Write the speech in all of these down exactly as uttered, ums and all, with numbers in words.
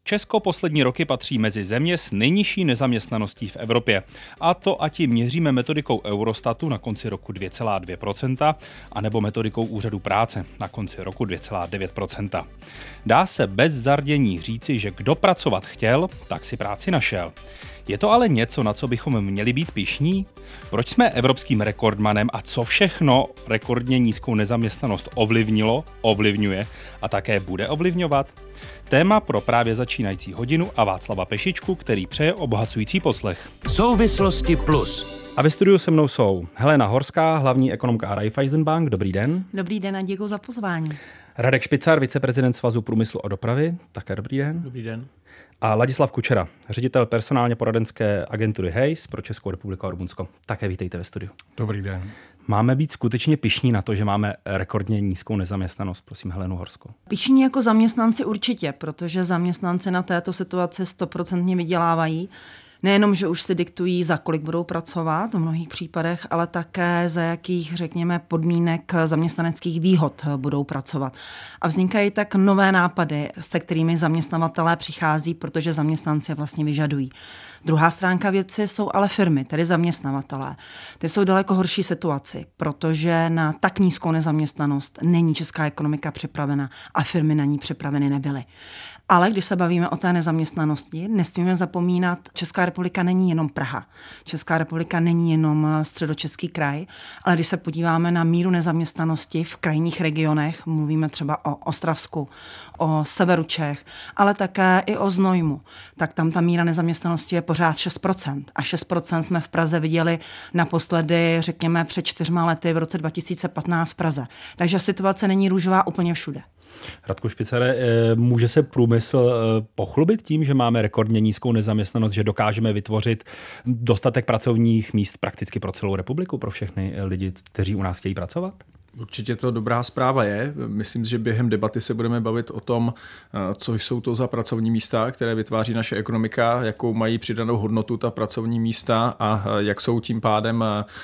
Česko poslední roky patří mezi země s nejnižší nezaměstnaností v Evropě. A to ať ji měříme metodikou Eurostatu na konci roku dvě celá dvě procenta, anebo metodikou Úřadu práce na konci roku dvě celá devět procenta. Dá se bez zardění říci, že kdo pracovat chtěl, tak si práci našel. Je to ale něco, na co bychom měli být pyšní? Proč jsme evropským rekordmanem a co všechno rekordně nízkou nezaměstnanost ovlivnilo, ovlivňuje a také bude ovlivňovat? Téma pro právě začínající hodinu a Václava Pešičku, který přeje obohacující poslech. Souvislosti plus. A ve studiu se mnou jsou Helena Horská, hlavní ekonomka Raiffeisen Bank. Dobrý den. Dobrý den a děkuji za pozvání. Radek Špicar, viceprezident Svazu průmyslu a dopravy. Také dobrý den. Dobrý den. A Ladislav Kučera, ředitel personálně poradenské agentury Hays pro Českou republiku a Rumunsko. Také vítejte ve studiu. Dobrý den. Máme být skutečně pyšní na to, že máme rekordně nízkou nezaměstnanost? Prosím Helenu Horskou. Pyšní jako zaměstnanci určitě, protože zaměstnanci na této situaci stoprocentně vydělávají. Nejenom, že už si diktují, za kolik budou pracovat v mnohých případech, ale také za jakých, řekněme, podmínek zaměstnaneckých výhod budou pracovat. A vznikají tak nové nápady, se kterými zaměstnavatelé přichází, protože zaměstnanci vlastně vyžadují. Druhá stránka věci jsou ale firmy, tedy zaměstnavatelé. Ty jsou daleko horší situaci, protože na tak nízkou nezaměstnanost není česká ekonomika připravena a firmy na ní připraveny nebyly. Ale když se bavíme o té nezaměstnanosti, nesmíme zapomínat, Česká republika není jenom Praha. Česká republika není jenom Středočeský kraj, ale když se podíváme na míru nezaměstnanosti v krajních regionech, mluvíme třeba o Ostravsku, o severu Čech, ale také i o Znojmu, tak tam ta míra nezaměstnanosti je pořád šest procent. A šest procent jsme v Praze viděli naposledy, řekněme, před čtyřma lety v roce dva tisíce patnáct v Praze. Takže situace není růžová úplně všude. Radku Špicare, může se průmysl pochlubit tím, že máme rekordně nízkou nezaměstnanost, že dokážeme vytvořit dostatek pracovních míst prakticky pro celou republiku, pro všechny lidi, kteří u nás chtějí pracovat? Určitě to dobrá zpráva je. Myslím, že během debaty se budeme bavit o tom, co jsou to za pracovní místa, které vytváří naše ekonomika, jakou mají přidanou hodnotu ta pracovní místa a jak jsou tím pádem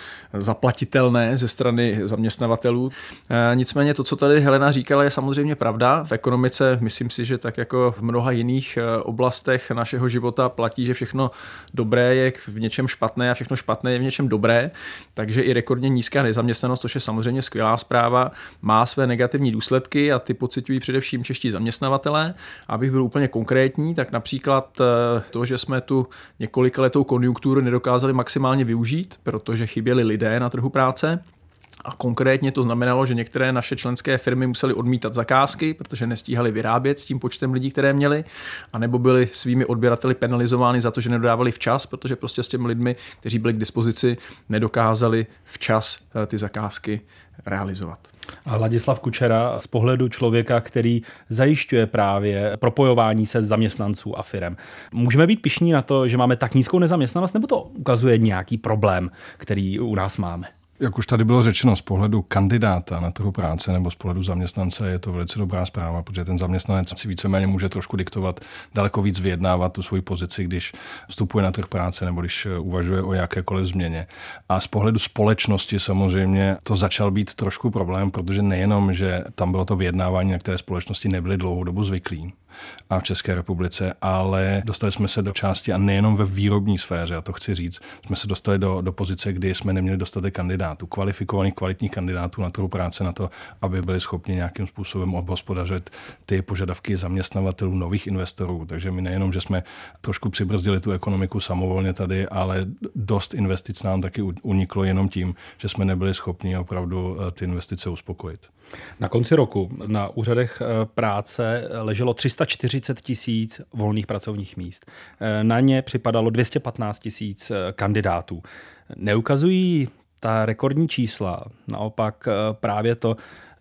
zaplatitelné ze strany zaměstnavatelů. Nicméně to, co tady Helena říkala, je samozřejmě pravda. V ekonomice myslím si, že tak jako v mnoha jiných oblastech našeho života platí, že všechno dobré je v něčem špatné a všechno špatné je v něčem dobré. Takže i rekordně nízká nezaměstnanost, což je samozřejmě skvělá zpráva, má své negativní důsledky a ty pociťují především čeští zaměstnavatelé. Abych byl úplně konkrétní, tak například to, že jsme tu několikaletou konjunkturu nedokázali maximálně využít, protože chyběli lidé na trhu práce. A konkrétně to znamenalo, že některé naše členské firmy musely odmítat zakázky, protože nestíhali vyrábět s tím počtem lidí, které měli, anebo byli svými odběrateli penalizovány za to, že nedodávali včas, protože prostě s těmi lidmi, kteří byli k dispozici, nedokázali včas ty zakázky realizovat. A Ladislav Kučera z pohledu člověka, který zajišťuje právě propojování se zaměstnanců a firem. Můžeme být pyšní na to, že máme tak nízkou nezaměstnanost, nebo to ukazuje nějaký problém, který u nás máme? Jak už tady bylo řečeno, z pohledu kandidáta na trhu práce nebo z pohledu zaměstnance je to velice dobrá zpráva, protože ten zaměstnanec si víceméně může trošku diktovat, daleko víc vyjednávat tu svoji pozici, když vstupuje na trh práce nebo když uvažuje o jakékoliv změně. A z pohledu společnosti samozřejmě to začal být trošku problém, protože nejenom, že tam bylo to vyjednávání, na které společnosti nebyly dlouhou dobu zvyklí, a v České republice, ale dostali jsme se do části a nejenom ve výrobní sféře, a to chci říct, jsme se dostali do, do pozice, kdy jsme neměli dostatek kandidátů, kvalifikovaných, kvalitních kandidátů na trhu práce na to, aby byli schopni nějakým způsobem obhospodařit ty požadavky zaměstnavatelů, nových investorů. Takže my nejenom, že jsme trošku přibrzdili tu ekonomiku samovolně tady, ale dost investic nám taky uniklo jenom tím, že jsme nebyli schopni opravdu ty investice uspokojit. Na konci roku na úřadech práce leželo tři sta čtyřicet tisíc volných pracovních míst. Na ně připadalo dvě stě patnáct tisíc kandidátů. Neukazují ta rekordní čísla naopak právě to,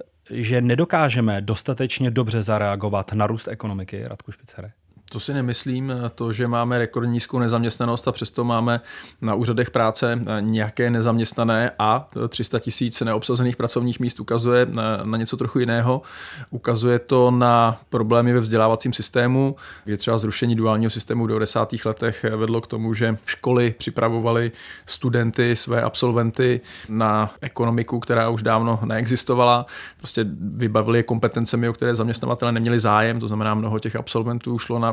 že nedokážeme dostatečně dobře zareagovat na růst ekonomiky, Radku Špicare? To si nemyslím, to, že máme rekordně nízkou nezaměstnanost a přesto máme na úřadech práce nějaké nezaměstnané a tři sta tisíc neobsazených pracovních míst ukazuje na, na něco trochu jiného. Ukazuje to na problémy ve vzdělávacím systému, kdy třeba zrušení duálního systému v devadesátých letech vedlo k tomu, že školy připravovaly studenty, své absolventy na ekonomiku, která už dávno neexistovala. Prostě vybavili je kompetencemi, o které zaměstnavatelé neměli zájem, to znamená mnoho těch absolventů šlo na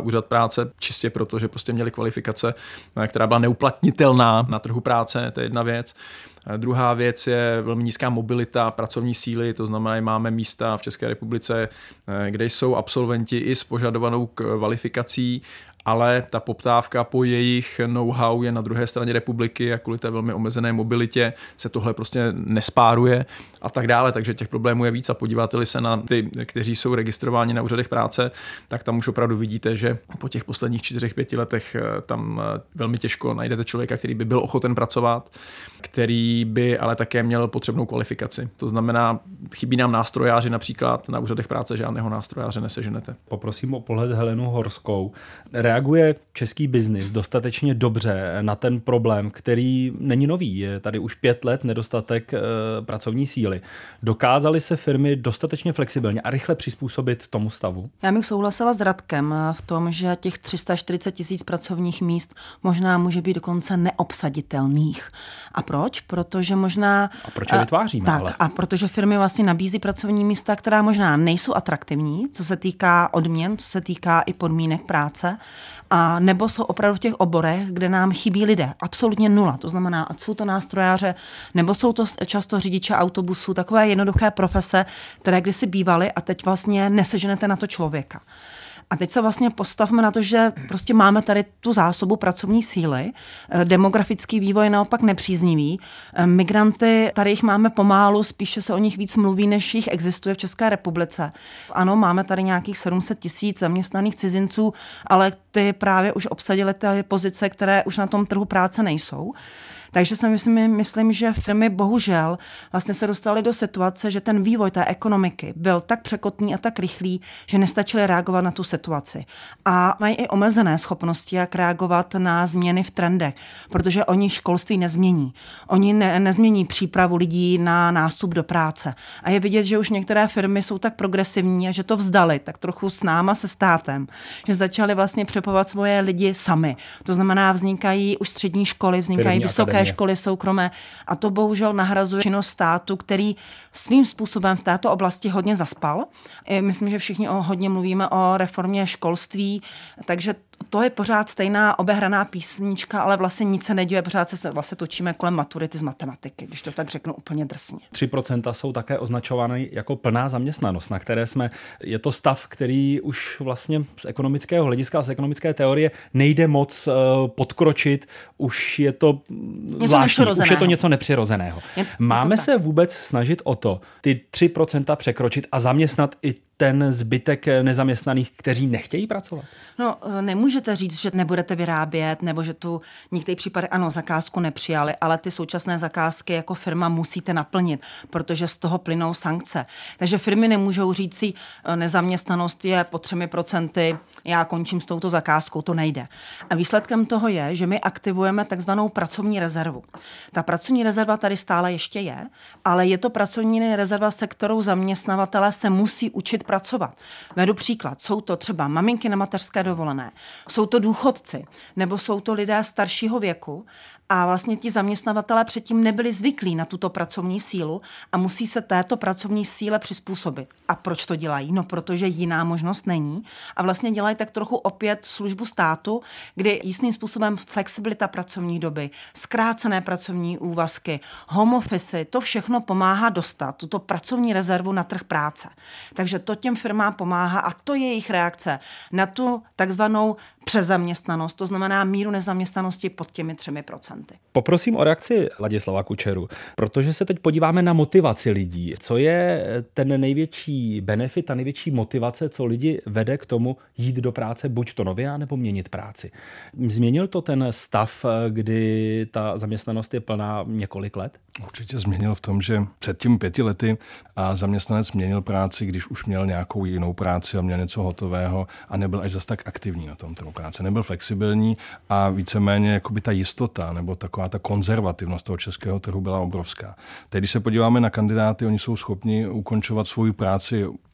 úřad práce čistě proto, že prostě měli kvalifikace, která byla neuplatnitelná na trhu práce, to je jedna věc. Druhá věc je velmi nízká mobilita pracovní síly, to znamená, že máme místa v České republice, kde jsou absolventi i s požadovanou kvalifikací, ale ta poptávka po jejich know-how je na druhé straně republiky a kvůli té velmi omezené mobilitě se tohle prostě nespáruje a tak dále, takže těch problémů je víc a podíváte-li se na ty, kteří jsou registrováni na úřadech práce, tak tam už opravdu vidíte, že po těch posledních čtyřech, pěti letech tam velmi těžko najdete člověka, který by byl ochoten pracovat, který by ale také měl potřebnou kvalifikaci. To znamená, chybí nám nástrojáři například, na úřadech práce žádného nástrojáře neseženete. Poprosím o pohled Helenu Horskou. Reaguje český biznis dostatečně dobře na ten problém, který není nový, je tady už pět let nedostatek e, pracovní síly. Dokázaly se firmy dostatečně flexibilně a rychle přizpůsobit tomu stavu? Já bych souhlasila s Radkem v tom, že těch tři sta čtyřicet tisíc pracovních míst možná může být dokonce neobsaditelných. A proč? Protože možná... A proč je vytváříme? Tak, ale? a protože firmy vlastně nabízí pracovní místa, která možná nejsou atraktivní, co se týká odměn, co se týká i podmínek práce, a nebo jsou opravdu v těch oborech, kde nám chybí lidé. Absolutně nula. To znamená, ať jsou to nástrojáře, nebo jsou to často řidiče autobusů, takové jednoduché profese, které kdysi bývaly a teď vlastně neseženete na to člověka. A teď se vlastně postavme na to, že prostě máme tady tu zásobu pracovní síly. Demografický vývoj je naopak nepříznivý. Migranty, tady jich máme pomálu, spíše se o nich víc mluví, než jich existuje v České republice. Ano, máme tady nějakých sedm set tisíc zaměstnaných cizinců, ale ty právě už obsadily ty pozice, které už na tom trhu práce nejsou. Takže si myslím, myslím, že firmy bohužel vlastně se dostaly do situace, že ten vývoj té ekonomiky byl tak překotný a tak rychlý, že nestačili reagovat na tu situaci. A mají i omezené schopnosti, jak reagovat na změny v trendech, protože oni školství nezmění. Oni ne, nezmění přípravu lidí na nástup do práce. A je vidět, že už některé firmy jsou tak progresivní, že to vzdali tak trochu s náma, se státem, že začali vlastně přepovat svoje lidi sami. To znamená, vznikají už střední školy, vznikají vysoké školy soukromé a to bohužel nahrazuje činnost státu, který svým způsobem v této oblasti hodně zaspal. Myslím, že všichni o, hodně mluvíme o reformě školství, takže to je pořád stejná obehraná písnička, ale vlastně nic se neděje, pořád se vlastně točíme kolem maturity z matematiky, když to tak řeknu úplně drsně. tři procenta jsou také označovány jako plná zaměstnanost, na které jsme, je to stav, který už vlastně z ekonomického hlediska, z ekonomické teorie nejde moc uh, podkročit, už je to zvláštní, už je to něco nepřirozeného. Je, Máme je se vůbec snažit o to, ty tři procenta překročit a zaměstnat i ten zbytek nezaměstnaných, kteří nechtějí pracovat? No, nemůžete říct, že nebudete vyrábět, nebo že tu některý případy, ano, zakázku nepřijali, ale ty současné zakázky jako firma musíte naplnit, protože z toho plynou sankce. Takže firmy nemůžou říct si, nezaměstnanost je po třemi procenty, já končím s touto zakázkou, to nejde. A výsledkem toho je, že my aktivujeme takzvanou pracovní rezervu. Ta pracovní rezerva tady stále ještě je, ale je to pracovní rezerva, se kterou zaměstnavatelé se musí učit pracovat. Vedu příklad, jsou to třeba maminky na mateřské dovolené, jsou to důchodci, nebo jsou to lidé staršího věku a vlastně ti zaměstnavatelé předtím nebyli zvyklí na tuto pracovní sílu a musí se této pracovní síle přizpůsobit. A proč to dělají? No, protože jiná možnost není a vlastně dělají tak trochu opět službu státu, kdy jistým způsobem flexibilita pracovní doby, zkrácené pracovní úvazky, home office, to všechno pomáhá dostat tuto pracovní rezervu na trh práce. Takže to těm firmám pomáhá a to je jejich reakce na tu takzvanou přezaměstnanost, to znamená míru nezaměstnanosti pod těmi třemi procenty. Poprosím o reakci Ladislava Kučeru, protože se teď podíváme na motivaci lidí. Co je ten největší benefit a největší motivace, co lidi vede k tomu jít do práce, buď to nově, nebo měnit práci? Změnil to ten stav, kdy ta zaměstnanost je plná několik let? Určitě změnil v tom, že před tím pěti lety a zaměstnanec měnil práci, když už měl nějakou jinou práci a měl něco hotového a nebyl až zas tak aktivní na tom trhu práce. Nebyl flexibilní a víceméně jakoby ta jistota nebo taková ta konzervativnost toho českého trhu byla obrovská. Teď, když se podíváme na kandidáty, oni jsou schopni ukončovat svou práci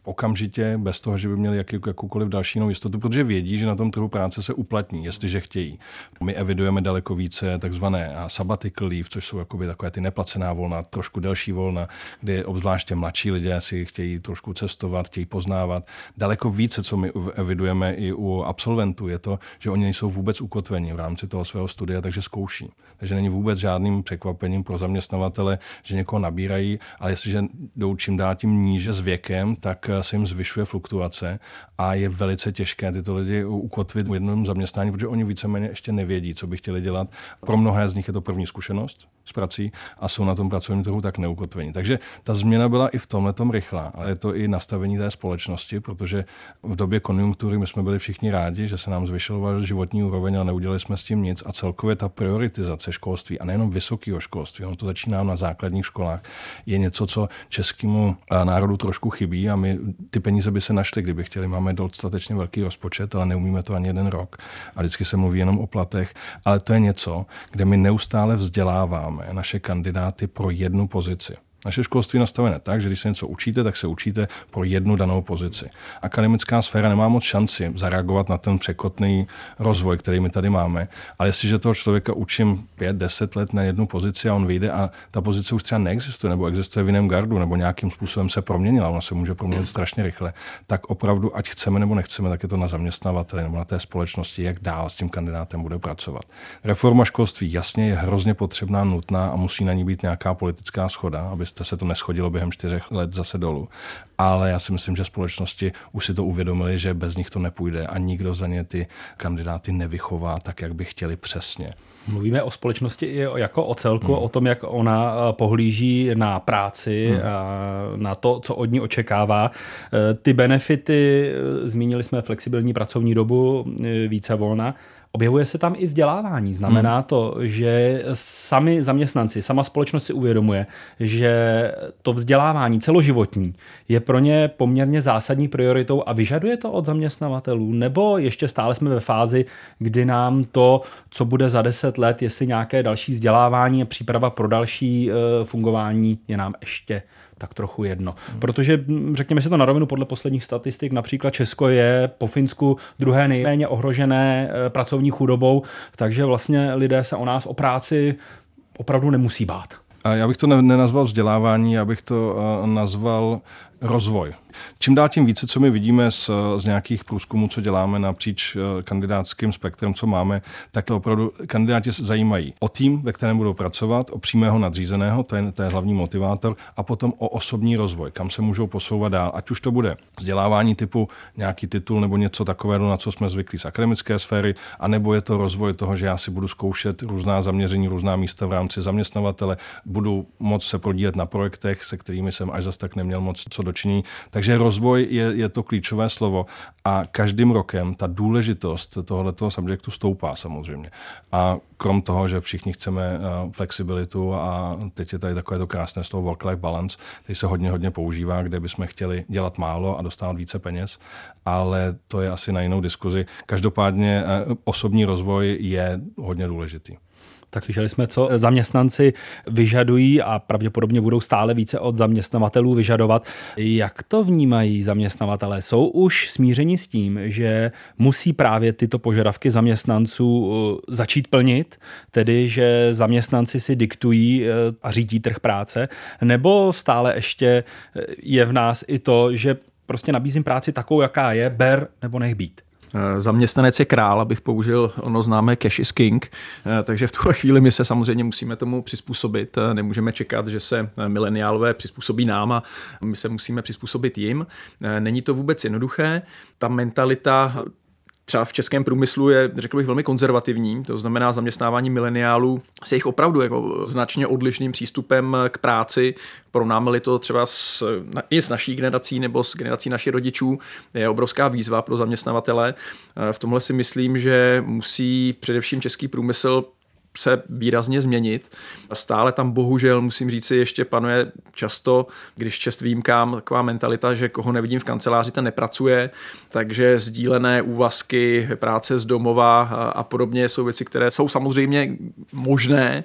okamžitě, bez toho, že by měli jaký, jakoukoliv další jinou jistotu, protože vědí, že na tom trhu práce se uplatní, jestliže chtějí. My evidujeme daleko více takzvané sabbatical leave, což jsou jakoby takové ty neplacená volna, trošku delší volna, kdy obzvláště mladší lidé si chtějí trošku cestovat, chtějí poznávat. Daleko více, co my evidujeme i u absolventů, je to, že oni nejsou vůbec ukotveni v rámci toho svého studia, takže zkouší. Takže není vůbec žádným překvapením pro zaměstnavatele, že někoho nabírají, ale jestliže jdou čím dál tím níže s věkem, tak se jim zvyšuje fluktuace a je velice těžké tyto lidi ukotvit v jednom zaměstnání, protože oni víceméně ještě nevědí, co by chtěli dělat. Pro mnohé z nich je to první zkušenost s prací a jsou na tom pracovním trhu tak neukotvení. Takže ta změna byla i v tomhletom rychlá, ale je to i nastavení té společnosti, protože v době konjunktury my jsme byli všichni rádi, že se nám zvyšoval životní úroveň, ale neudělali jsme s tím nic a celkově ta prioritizace školství a nejenom vysokého školství, ono to začíná na základních školách, je něco, co českému národu trošku chybí a my ty peníze by se našly, kdyby chtěli. Máme dostatečně velký rozpočet, ale neumíme to ani jeden rok. A vždycky se mluví jenom o platech, ale to je něco, kde my neustále vzděláváme naše kandidáty pro jednu pozici. Naše školství je nastavené tak, že když se něco učíte, tak se učíte pro jednu danou pozici. Akademická sféra nemá moc šanci zareagovat na ten překotný rozvoj, který my tady máme. Ale jestliže toho člověka učím pět, deset let na jednu pozici a on vyjde a ta pozice už třeba neexistuje, nebo existuje v jiném gardu, nebo nějakým způsobem se proměnila, ona se může proměnit strašně rychle, tak opravdu, ať chceme nebo nechceme, tak je to na zaměstnavateli nebo na té společnosti, jak dál s tím kandidátem bude pracovat. Reforma školství jasně je hrozně potřebná, nutná a musí na ní být nějaká politická shoda, aby se to neschodilo během čtyřech let zase dolů. Ale já si myslím, že společnosti už si to uvědomili, že bez nich to nepůjde a nikdo za ně ty kandidáty nevychová tak, jak by chtěli přesně. Mluvíme o společnosti i jako o celku, hmm. o tom, jak ona pohlíží na práci, hmm. na to, co od ní očekává. Ty benefity, zmínili jsme flexibilní pracovní dobu, více volna. Objevuje se tam i vzdělávání. Znamená to, že sami zaměstnanci, sama společnost si uvědomuje, že to vzdělávání celoživotní je pro ně poměrně zásadní prioritou a vyžaduje to od zaměstnavatelů? Nebo ještě stále jsme ve fázi, kdy nám to, co bude za deset let, jestli nějaké další vzdělávání a příprava pro další fungování, je nám ještě tak trochu jedno. Protože, řekněme si to na rovinu, podle posledních statistik, například Česko je po Finsku druhé nejméně ohrožené pracovní chudobou, takže vlastně lidé se o nás, o práci opravdu nemusí bát. A já bych to nenazval vzdělávání, já bych to nazval rozvoj. Čím dál tím více, co my vidíme z, z nějakých průzkumů, co děláme napříč kandidátským spektrem, co máme, tak to opravdu kandidáti zajímají o tým, ve kterém budou pracovat, o přímého nadřízeného, to je, to je hlavní motivátor, a potom o osobní rozvoj, kam se můžou posouvat dál. Ať už to bude vzdělávání typu nějaký titul nebo něco takového, na co jsme zvyklí z akademické sféry, anebo je to rozvoj toho, že já si budu zkoušet různá zaměření, různá místa v rámci zaměstnavatele, budu moc se podílet na projektech, se kterými jsem až zas tak neměl moc co dočiní. Takže rozvoj je, je to klíčové slovo a každým rokem ta důležitost tohoto subjektu stoupá samozřejmě. A krom toho, že všichni chceme flexibilitu a teď je tady takové to krásné slovo work-life balance, který se hodně, hodně používá, kde bychom chtěli dělat málo a dostávat více peněz, ale to je asi na jinou diskuzi. Každopádně osobní rozvoj je hodně důležitý. Tak slyšeli jsme, co zaměstnanci vyžadují a pravděpodobně budou stále více od zaměstnavatelů vyžadovat. Jak to vnímají zaměstnavatelé? Jsou už smířeni s tím, že musí právě tyto požadavky zaměstnanců začít plnit, tedy že zaměstnanci si diktují a řídí trh práce, nebo stále ještě je v nás i to, že prostě nabízím práci takovou, jaká je, ber nebo nech být? Zaměstnanec je král, abych použil ono známé cash is king, takže v tuhle chvíli my se samozřejmě musíme tomu přizpůsobit. Nemůžeme čekat, že se mileniálové přizpůsobí nám a my se musíme přizpůsobit jim. Není to vůbec jednoduché. Ta mentalita třeba v českém průmyslu je, řekl bych, velmi konzervativní, to znamená zaměstnávání mileniálů s jejich opravdu jako značně odlišným přístupem k práci. Porovnáme-li to třeba s, i s naší generací nebo s generací našich rodičů, je obrovská výzva pro zaměstnavatele. V tomhle si myslím, že musí především český průmysl se výrazně změnit. Stále tam bohužel, musím říci, ještě panuje často, když čest výjimkám, taková mentalita, že koho nevidím v kanceláři, ten nepracuje, takže sdílené úvazky, práce z domova a podobně jsou věci, které jsou samozřejmě možné,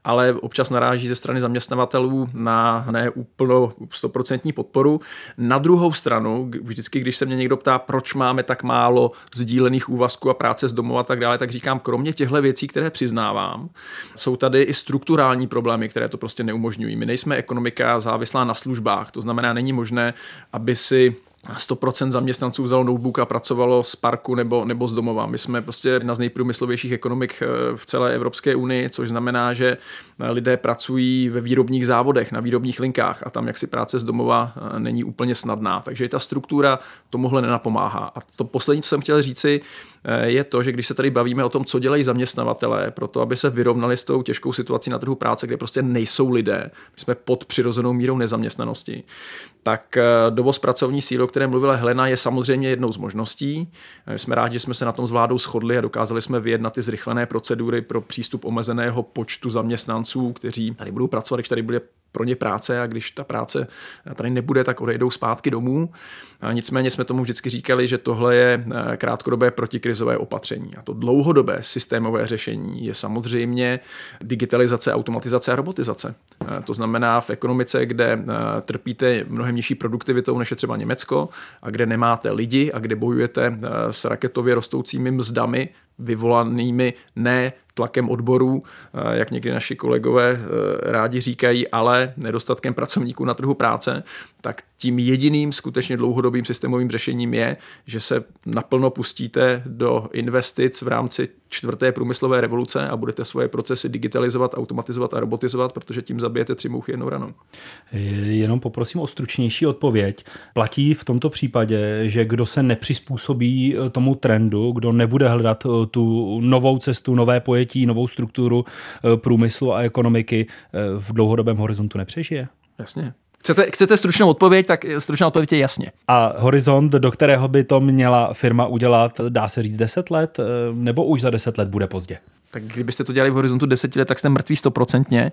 ale občas naráží ze strany zaměstnavatelů na neúplnou stoprocentní podporu. Na druhou stranu, vždycky, když se mě někdo ptá, proč máme tak málo sdílených úvazků a práce z domova a tak dále, tak říkám, kromě těchto věcí, které přiznávám, jsou tady i strukturální problémy, které to prostě neumožňují. My nejsme ekonomika závislá na službách, to znamená, není možné, aby si sto procent zaměstnanců vzalo notebook a pracovalo z parku nebo, nebo z domova. My jsme prostě jedna z nejprůmyslovějších ekonomik v celé Evropské unii, což znamená, že lidé pracují ve výrobních závodech, na výrobních linkách a tam jaksi práce z domova není úplně snadná. Takže ta struktura tomuhle nenapomáhá. A to poslední, co jsem chtěl říci, je to, že když se tady bavíme o tom, co dělají zaměstnavatelé pro to, aby se vyrovnali s tou těžkou situací na trhu práce, kde prostě nejsou lidé, my jsme pod přirozenou mírou nezaměstnanosti, tak dovoz pracovní síly, o které mluvila Helena, je samozřejmě jednou z možností. Jsme rádi, že jsme se na tom s vládou shodli a dokázali jsme vyjednat ty zrychlené procedury pro přístup omezeného počtu zaměstnanců, kteří tady budou pracovat, když tady bude pro ně práce a když ta práce tady nebude, tak odejdou zpátky domů. A nicméně jsme tomu vždycky říkali, že tohle je krátkodobé protikrizové opatření. A to dlouhodobé systémové řešení je samozřejmě digitalizace, automatizace a robotizace. To znamená v ekonomice, kde trpíte mnohem nižší produktivitou, než je třeba Německo, a kde nemáte lidi a kde bojujete s raketově rostoucími mzdami, vyvolanými ne tlakem odborů, jak někdy naši kolegové rádi říkají, ale nedostatkem pracovníků na trhu práce, tak tím jediným skutečně dlouhodobým systémovým řešením je, že se naplno pustíte do investic v rámci čtvrté průmyslové revoluce a budete svoje procesy digitalizovat, automatizovat a robotizovat, protože tím zabijete tři mouchy jednou ranou. Jenom poprosím o stručnější odpověď. Platí v tomto případě, že kdo se nepřizpůsobí tomu trendu, kdo nebude hledat tu novou cestu, nové pojetí, novou strukturu průmyslu a ekonomiky, v dlouhodobém horizontu nepřežije? Jasně. Chcete, chcete stručnou odpověď, tak stručná odpověď je jasně. A horizont, do kterého by to měla firma udělat, dá se říct deset let, nebo už za deset let bude pozdě? Tak kdybyste to dělali v horizontu deseti let, tak jste mrtví stoprocentně.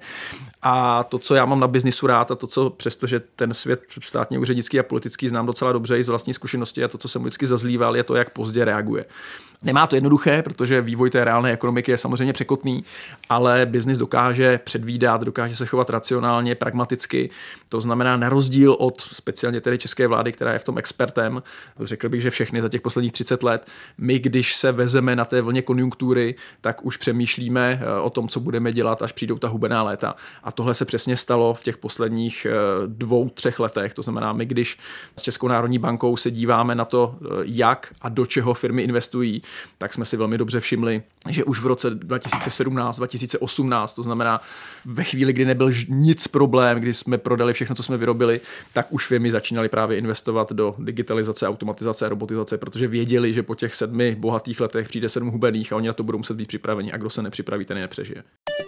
A to, co já mám na biznisu rád a to, co přestože ten svět státně úřednický a politický znám docela dobře i z vlastní zkušenosti a to, co jsem vždycky zazlíval, je to, jak pozdě reaguje. Nemá to jednoduché, protože vývoj té reálné ekonomiky je samozřejmě překotný, ale biznis dokáže předvídat, dokáže se chovat racionálně, pragmaticky. To znamená na rozdíl od speciálně tedy české vlády, která je v tom expertem, řekl bych, že všechny za těch posledních třicet let, my, když se vezeme na té vlně konjunktury, tak už přemýšlíme o tom, co budeme dělat, až přijdou ta hubená léta. A tohle se přesně stalo v těch posledních dvou, třech letech. To znamená, my, když s Českou národní bankou se díváme na to, jak a do čeho firmy investují, tak jsme si velmi dobře všimli, že už v roce dva tisíce sedmnáct, dva tisíce osmnáct, to znamená ve chvíli, kdy nebyl nic problém, kdy jsme prodali všechno, co jsme vyrobili, tak už firmy začínaly právě investovat do digitalizace, automatizace a robotizace, protože věděli, že po těch sedmi bohatých letech přijde sedm hubených a oni na to budou muset být připraveni a kdo se nepřipraví, ten je nepřežije.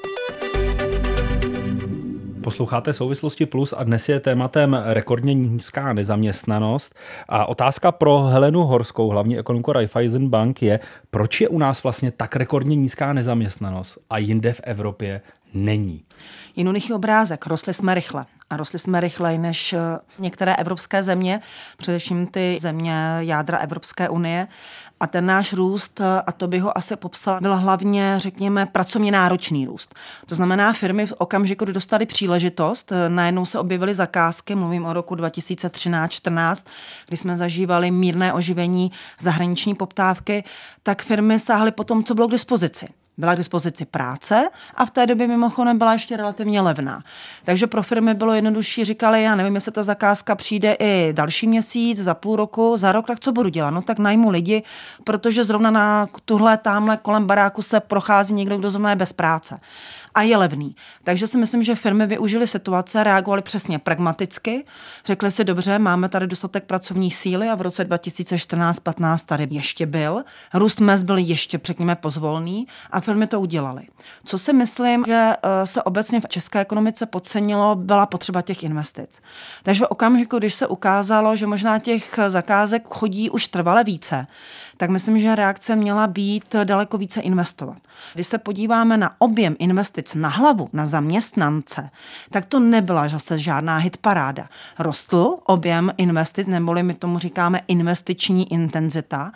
Posloucháte Souvislosti Plus a dnes je tématem rekordně nízká nezaměstnanost. A otázka pro Helenu Horskou, hlavní ekonomku Raiffeisen Bank, je, proč je u nás vlastně tak rekordně nízká nezaměstnanost a jinde v Evropě není? Jednoduchý obrázek. Rostli jsme rychle. A rostli jsme rychleji než některé evropské země, především ty země jádra Evropské unie. A ten náš růst, a to bych ho asi popsal, byl hlavně, řekněme, pracovně náročný růst. To znamená, firmy v okamžiku, kdy dostali příležitost, najednou se objevily zakázky, mluvím o roku dva tisíce třináct čtrnáct, kdy jsme zažívali mírné oživení zahraniční poptávky, tak firmy sáhly po tom, co bylo k dispozici. Byla k dispozici práce a v té době mimochodem byla ještě relativně levná. Takže pro firmy bylo jednodušší, říkali, já nevím, jestli ta zakázka přijde i další měsíc, za půl roku, za rok, tak co budu dělat? No tak najmu lidi, protože zrovna na tuhle tamhle kolem baráku se prochází někdo, kdo zrovna je bez práce. A je levný. Takže si myslím, že firmy využily situace, reagovaly přesně pragmaticky. Řekli si, dobře, máme tady dostatek pracovní síly a v roce dva tisíce čtrnáct patnáct tady ještě byl. Růst mezd byl ještě, řekněme, pozvolný a firmy to udělaly. Co si myslím, že se obecně v české ekonomice podcenilo, byla potřeba těch investic. Takže v okamžiku, když se ukázalo, že možná těch zakázek chodí už trvale více, tak myslím, že reakce měla být daleko více investovat. Když se podíváme na objem investic na hlavu, na zaměstnance, tak to nebyla zase žádná hitparáda. Rostl objem investic, neboli my tomu říkáme investiční intenzita,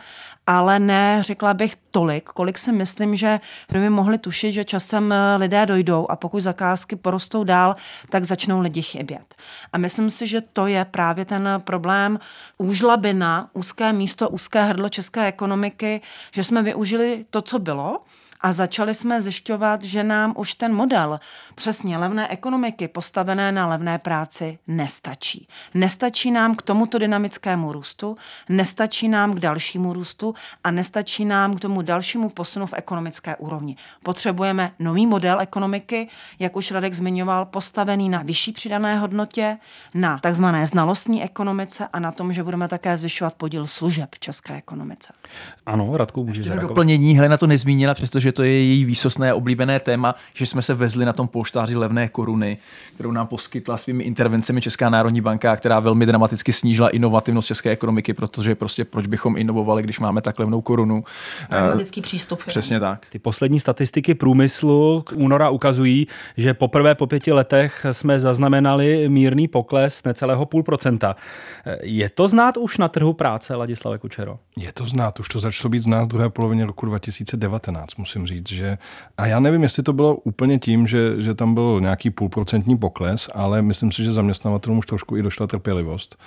ale ne, řekla bych tolik, kolik si myslím, že by mohli tušit, že časem lidé dojdou a pokud zakázky porostou dál, tak začnou lidi chybět. A myslím si, že to je právě ten problém úžlabina, úzké místo, úzké hrdlo české ekonomiky, že jsme využili to, co bylo, a začali jsme zjišťovat, že nám už ten model přesně levné ekonomiky postavené na levné práci nestačí. Nestačí nám k tomuto dynamickému růstu, nestačí nám k dalšímu růstu a nestačí nám k tomu dalšímu posunu v ekonomické úrovni. Potřebujeme nový model ekonomiky, jak už Radek zmiňoval, postavený na vyšší přidané hodnotě, na takzvané znalostní ekonomice a na tom, že budeme také zvyšovat podíl služeb v české ekonomice. Ano, Radku, můžeš zareagovat. Doplnění, Helena to nezmínila, přestože to je její výsostné oblíbené téma, že jsme se vezli na tom polštáři levné koruny, kterou nám poskytla svými intervencemi Česká národní banka, která velmi dramaticky snížila inovativnost české ekonomiky, protože prostě proč bychom inovovali, když máme tak levnou korunu. Pragmatický přístup. Přesně tak. Ty poslední statistiky průmyslu k února ukazují, že poprvé po pěti letech jsme zaznamenali mírný pokles necelého půl procenta. Je to znát už na trhu práce, Ladislave Kučero? Je to znát, už to začalo být znát v druhé polovině roku dva tisíce devatenáct, musím říct, že a já nevím, jestli to bylo úplně tím, že, že tam byl nějaký půlprocentní pokles, ale myslím si, že zaměstnavatelům už trošku i došla trpělivost.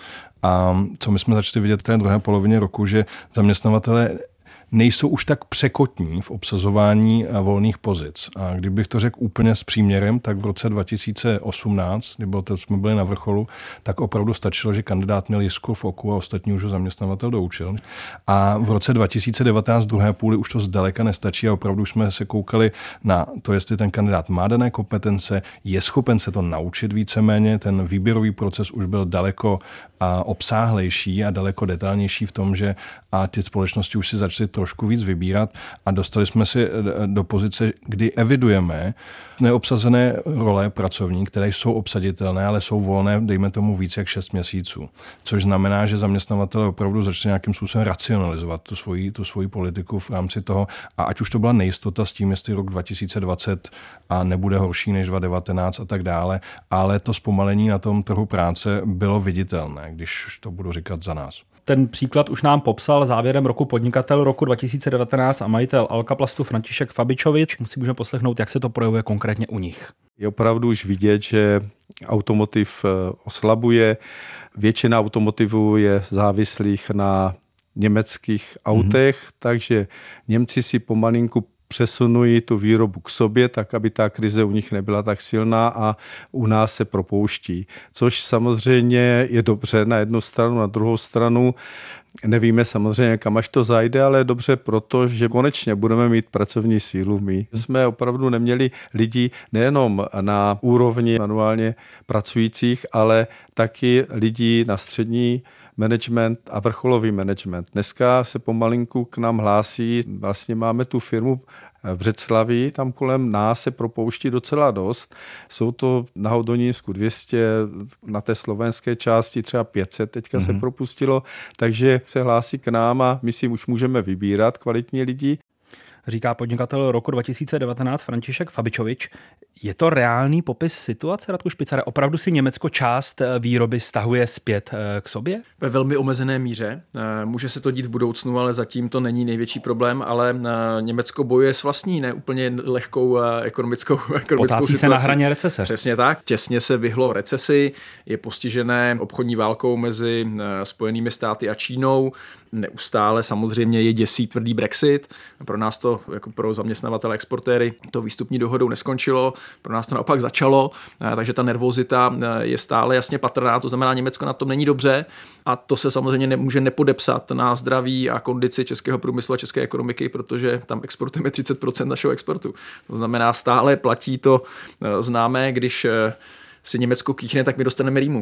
A co my jsme začali vidět v té druhé polovině roku, že zaměstnavatelé nejsou už tak překotní v obsazování volných pozic. A kdybych to řekl úplně s příměrem, tak v roce dva tisíce osmnáct, kdy bylo to, jsme byli na vrcholu, tak opravdu stačilo, že kandidát měl jiskru v oku a ostatní už ho zaměstnavatel doučil. A v roce dva tisíce devatenáct druhé půli už to zdaleka nestačí a opravdu jsme se koukali na to, jestli ten kandidát má dané kompetence, je schopen se to naučit víceméně, ten výběrový proces už byl daleko a obsáhlejší a daleko detailnější v tom, že a ty společnosti už si začaly trošku víc vybírat a dostali jsme si do pozice, kdy evidujeme neobsazené role pracovní, které jsou obsaditelné, ale jsou volné, dejme tomu víc jak šest měsíců. Což znamená, že zaměstnavatelé opravdu začne nějakým způsobem racionalizovat tu svoji, tu svoji politiku v rámci toho. A ať už to byla nejistota s tím, jestli rok dva tisíce dvacet a nebude horší než dva tisíce devatenáct a tak dále, ale to zpomalení na tom trhu práce bylo viditelné, když to budu říkat za nás. Ten příklad už nám popsal závěrem roku podnikatel roku dva tisíce devatenáct a majitel Alkaplastu František Fabičovič. Si můžeme poslechnout, jak se to projevuje konkrétně u nich. Je opravdu už vidět, že automotiv oslabuje. Většina automotivů je závislých na německých autech, mm-hmm. takže Němci si pomalinku přesunují tu výrobu k sobě, tak aby ta krize u nich nebyla tak silná a u nás se propouští. Což samozřejmě je dobře na jednu stranu, na druhou stranu nevíme samozřejmě, kam až to zajde, ale je dobře proto, že konečně budeme mít pracovní sílu my. Jsme opravdu neměli lidi nejenom na úrovni manuálně pracujících, ale taky lidí na střední management a vrcholový management. Dneska se pomalinku k nám hlásí, vlastně máme tu firmu v Břeclavi, tam kolem nás se propouští docela dost. Jsou to na Hodonínsku dvě stě, na té slovenské části třeba pět set teďka mm-hmm. se propustilo, takže se hlásí k nám a my si už můžeme vybírat kvalitní lidi. Říká podnikatel roku dva tisíce devatenáct František Fabičovič. Je to reálný popis situace, Radku Špicare? Opravdu si Německo část výroby stahuje zpět k sobě? Ve velmi omezené míře. Může se to dít v budoucnu, ale zatím to není největší problém, ale Německo bojuje s vlastní, ne úplně lehkou ekonomickou, ekonomickou Potácí situací. se na hraně recese. Přesně tak. Těsně se vyhlo recesi, je postižené obchodní válkou mezi Spojenými státy a Čínou. Neustále samozřejmě je děsí tvrdý Brexit. Pro nás to, jako pro zaměstnavatele exportéry, to výstupní dohodou neskončilo. Pro nás to naopak začalo, takže ta nervozita je stále jasně patrná, to znamená, Německo na tom není dobře a to se samozřejmě nemůže nepodepsat na zdraví a kondici českého průmyslu a české ekonomiky, protože tam exportujeme třicet procent našeho exportu. To znamená, stále platí to známé, když si Německo kýchne, tak my dostaneme rýmu.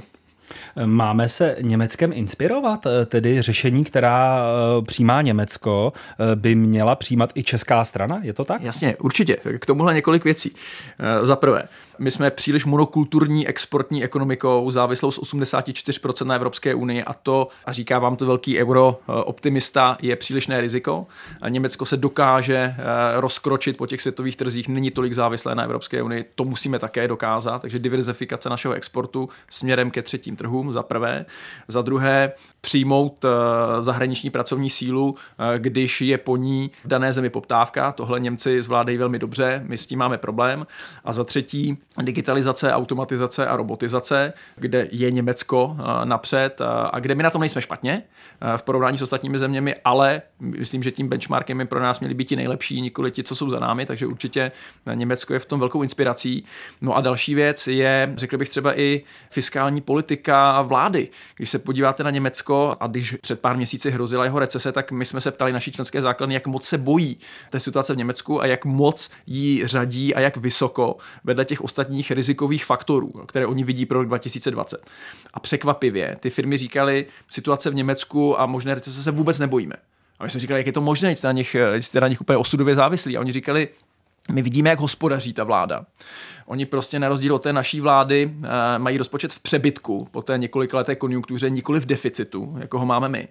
Máme se Německem inspirovat, tedy řešení, která přijímá Německo, by měla přijímat i česká strana, je to tak? Jasně, určitě. K tomuhle několik věcí. Za prvé, my jsme příliš monokulturní exportní ekonomikou, závislou z osmdesát čtyři procent na Evropské unii a to, a říká vám to velký eurooptimista, je přílišné riziko. A Německo se dokáže rozkročit po těch světových trzích, není tolik závislé na Evropské unii, to musíme také dokázat, takže diverzifikace našeho exportu směrem ke třetím trhům, za prvé. Za druhé, přijmout zahraniční pracovní sílu, když je po ní v dané zemi poptávka. Tohle Němci zvládají velmi dobře, my s tím máme problém. A za třetí, digitalizace, automatizace a robotizace, kde je Německo napřed a kde my na tom nejsme špatně v porovnání s ostatními zeměmi, ale myslím, že tím benchmarkem by pro nás měli být ti nejlepší, nikoli ti, co jsou za námi, takže určitě Německo je v tom velkou inspirací. No a další věc je, řekl bych třeba i fiskální politika vlády. Když se podíváte na Německo a když před pár měsíci hrozila jeho recese, tak my jsme se ptali naší členské základny, jak moc se bojí té situace v Německu a jak moc jí řadí a jak vysoko vedle těch ostatních rizikových faktorů, které oni vidí pro rok dva tisíce dvacet. A překvapivě ty firmy říkaly, situace v Německu a možné recese se vůbec nebojíme. A my jsme říkali, jak je to možné, jste na nich, jste na nich úplně osudově závislí. A oni říkali, my vidíme, jak hospodaří ta vláda. Oni prostě na rozdíl od té naší vlády mají rozpočet v přebytku po té několikaleté konjunktuře, nikoli v deficitu, jako ho máme my.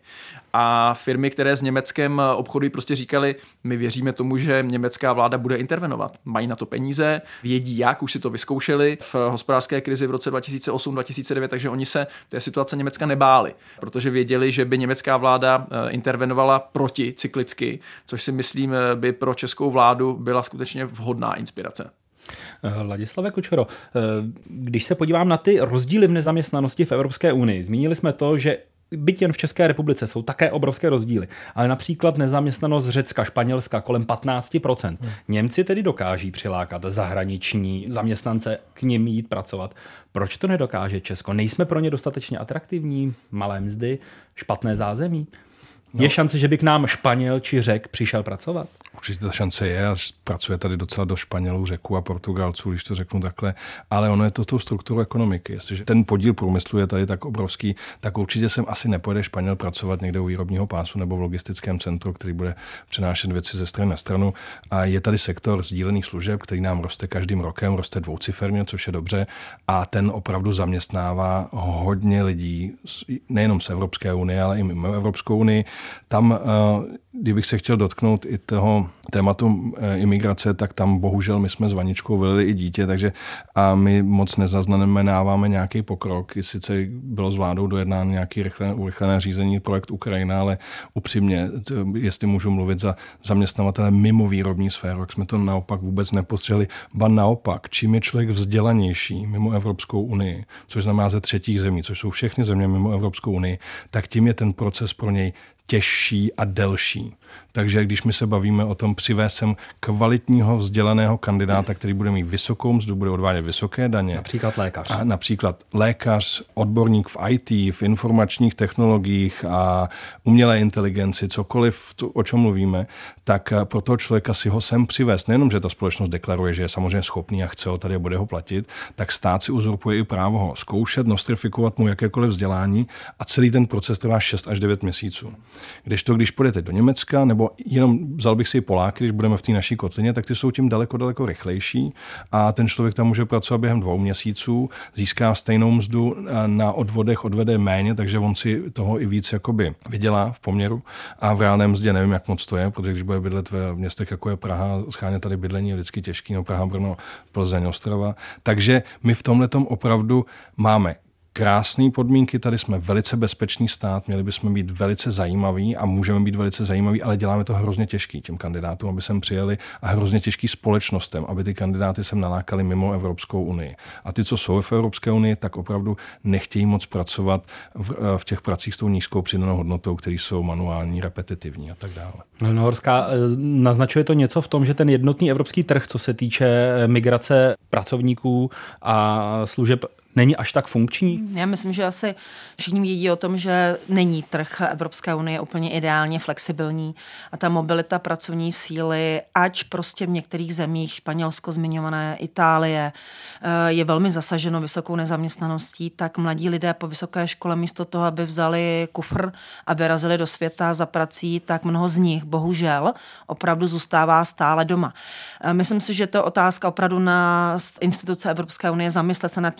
A firmy, které s Německem obchodují, prostě říkali, my věříme tomu, že německá vláda bude intervenovat. Mají na to peníze, vědí jak, už si to vyzkoušeli v hospodářské krizi v roce dva tisíce osm dva tisíce devět, takže oni se té situace Německa nebáli, protože věděli, že by německá vláda intervenovala proticyklicky, což si myslím by pro českou vládu byla skutečně vhodná inspirace. Ladislave Kučero, když se podívám na ty rozdíly v nezaměstnanosti v Evropské unii, zmínili jsme to, že byť jen v České republice jsou také obrovské rozdíly, ale například nezaměstnanost Řecka, Španělska kolem patnáct procent. Hmm. Němci tedy dokáží přilákat zahraniční zaměstnance k nim jít pracovat. Proč to nedokáže Česko? Nejsme pro ně dostatečně atraktivní? Malé mzdy? Špatné zázemí? No. Je šance, že by k nám Španěl či Řek přišel pracovat? Určitě ta šance je a pracuje tady docela do Španělů, Řeků a Portugalců, když to řeknu takhle, ale ono je to s tou strukturou ekonomiky. Jestliže ten podíl průmyslu je tady tak obrovský, tak určitě sem asi nepojede Španěl pracovat někde u výrobního pásu nebo v logistickém centru, který bude přenášet věci ze strany na stranu. A je tady sektor sdílených služeb, který nám roste každým rokem, roste dvouciferně, což je dobře, a ten opravdu zaměstnává hodně lidí, nejenom z Evropské unie, ale i mimo Evropskou unii. Tam, kdybych se chtěl dotknout i toho tématu imigrace, tak tam bohužel my jsme s Vaničkou vylili i dítě, takže a my moc nezaznamenáváme nějaký pokrok. Sice bylo s vládou dojednán nějaký rychlé, urychlené řízení projekt Ukrajina, ale upřímně, jestli můžu mluvit za zaměstnavatele mimo výrobní sféru, jak jsme to naopak vůbec nepostřehli. Ba naopak, čím je člověk vzdělanější mimo Evropskou unii, což znamená ze třetích zemí, což jsou všechny země mimo Evropskou unii, tak tím je ten proces pro něj těžší a delší. Takže když my se bavíme o tom přivést sem kvalitního vzdělaného kandidáta, který bude mít vysokou mzdu, bude odvádět vysoké daně. Například lékař. A například lékař, odborník v í té, v informačních technologiích a umělé inteligenci, cokoliv, o čem mluvíme, tak pro toho člověka si ho sem přivést. Nejenom, že ta společnost deklaruje, že je samozřejmě schopný a chce ho tady a bude ho platit, tak stát si uzurpuje i právo ho zkoušet, nostrifikovat mu jakékoliv vzdělání a celý ten proces trvá šest až devět měsíců. Když to, když půjdete do Německa, nebo jenom vzal bych si Poláky, když budeme v té naší kotlině, tak ty jsou tím daleko, daleko rychlejší a ten člověk tam může pracovat během dvou měsíců, získá stejnou mzdu, na odvodech odvede méně, takže on si toho i víc jakoby vydělá v poměru a v reálném mzdě nevím, jak moc to je, protože když bude bydlet v městech, jako je Praha, schánět tady bydlení je vždycky těžký, no Praha, Brno, Plzeň, Ostrava. Takže my v tomhletom opravdu máme krásné podmínky, tady jsme velice bezpečný stát, měli bychom být velice zajímaví a můžeme být velice zajímaví, ale děláme to hrozně těžký těm kandidátům, aby sem přijeli a hrozně těžký společnostem, aby ty kandidáty sem nalákali mimo Evropskou unii. A ty, co jsou v Evropské unii, tak opravdu nechtějí moc pracovat v, v těch pracích s tou nízkou přidanou hodnotou, které jsou manuální, repetitivní a tak dále. Nohorská, naznačuje to něco v tom, že ten jednotný evropský trh, co se týče migrace pracovníků a služeb, není až tak funkční? Já myslím, že asi všichni vědí o tom, že není trh Evropské unie úplně ideálně flexibilní a ta mobilita pracovní síly, ač prostě v některých zemích, Španělsko zmiňované, Itálie, je velmi zasaženo vysokou nezaměstnaností, tak mladí lidé po vysoké škole místo toho, aby vzali kufr a vyrazili do světa za prací, tak mnoho z nich bohužel opravdu zůstává stále doma. Myslím si, že to je otázka opravdu na instituce Evropské unie zamyslet se nad tím, proč tomu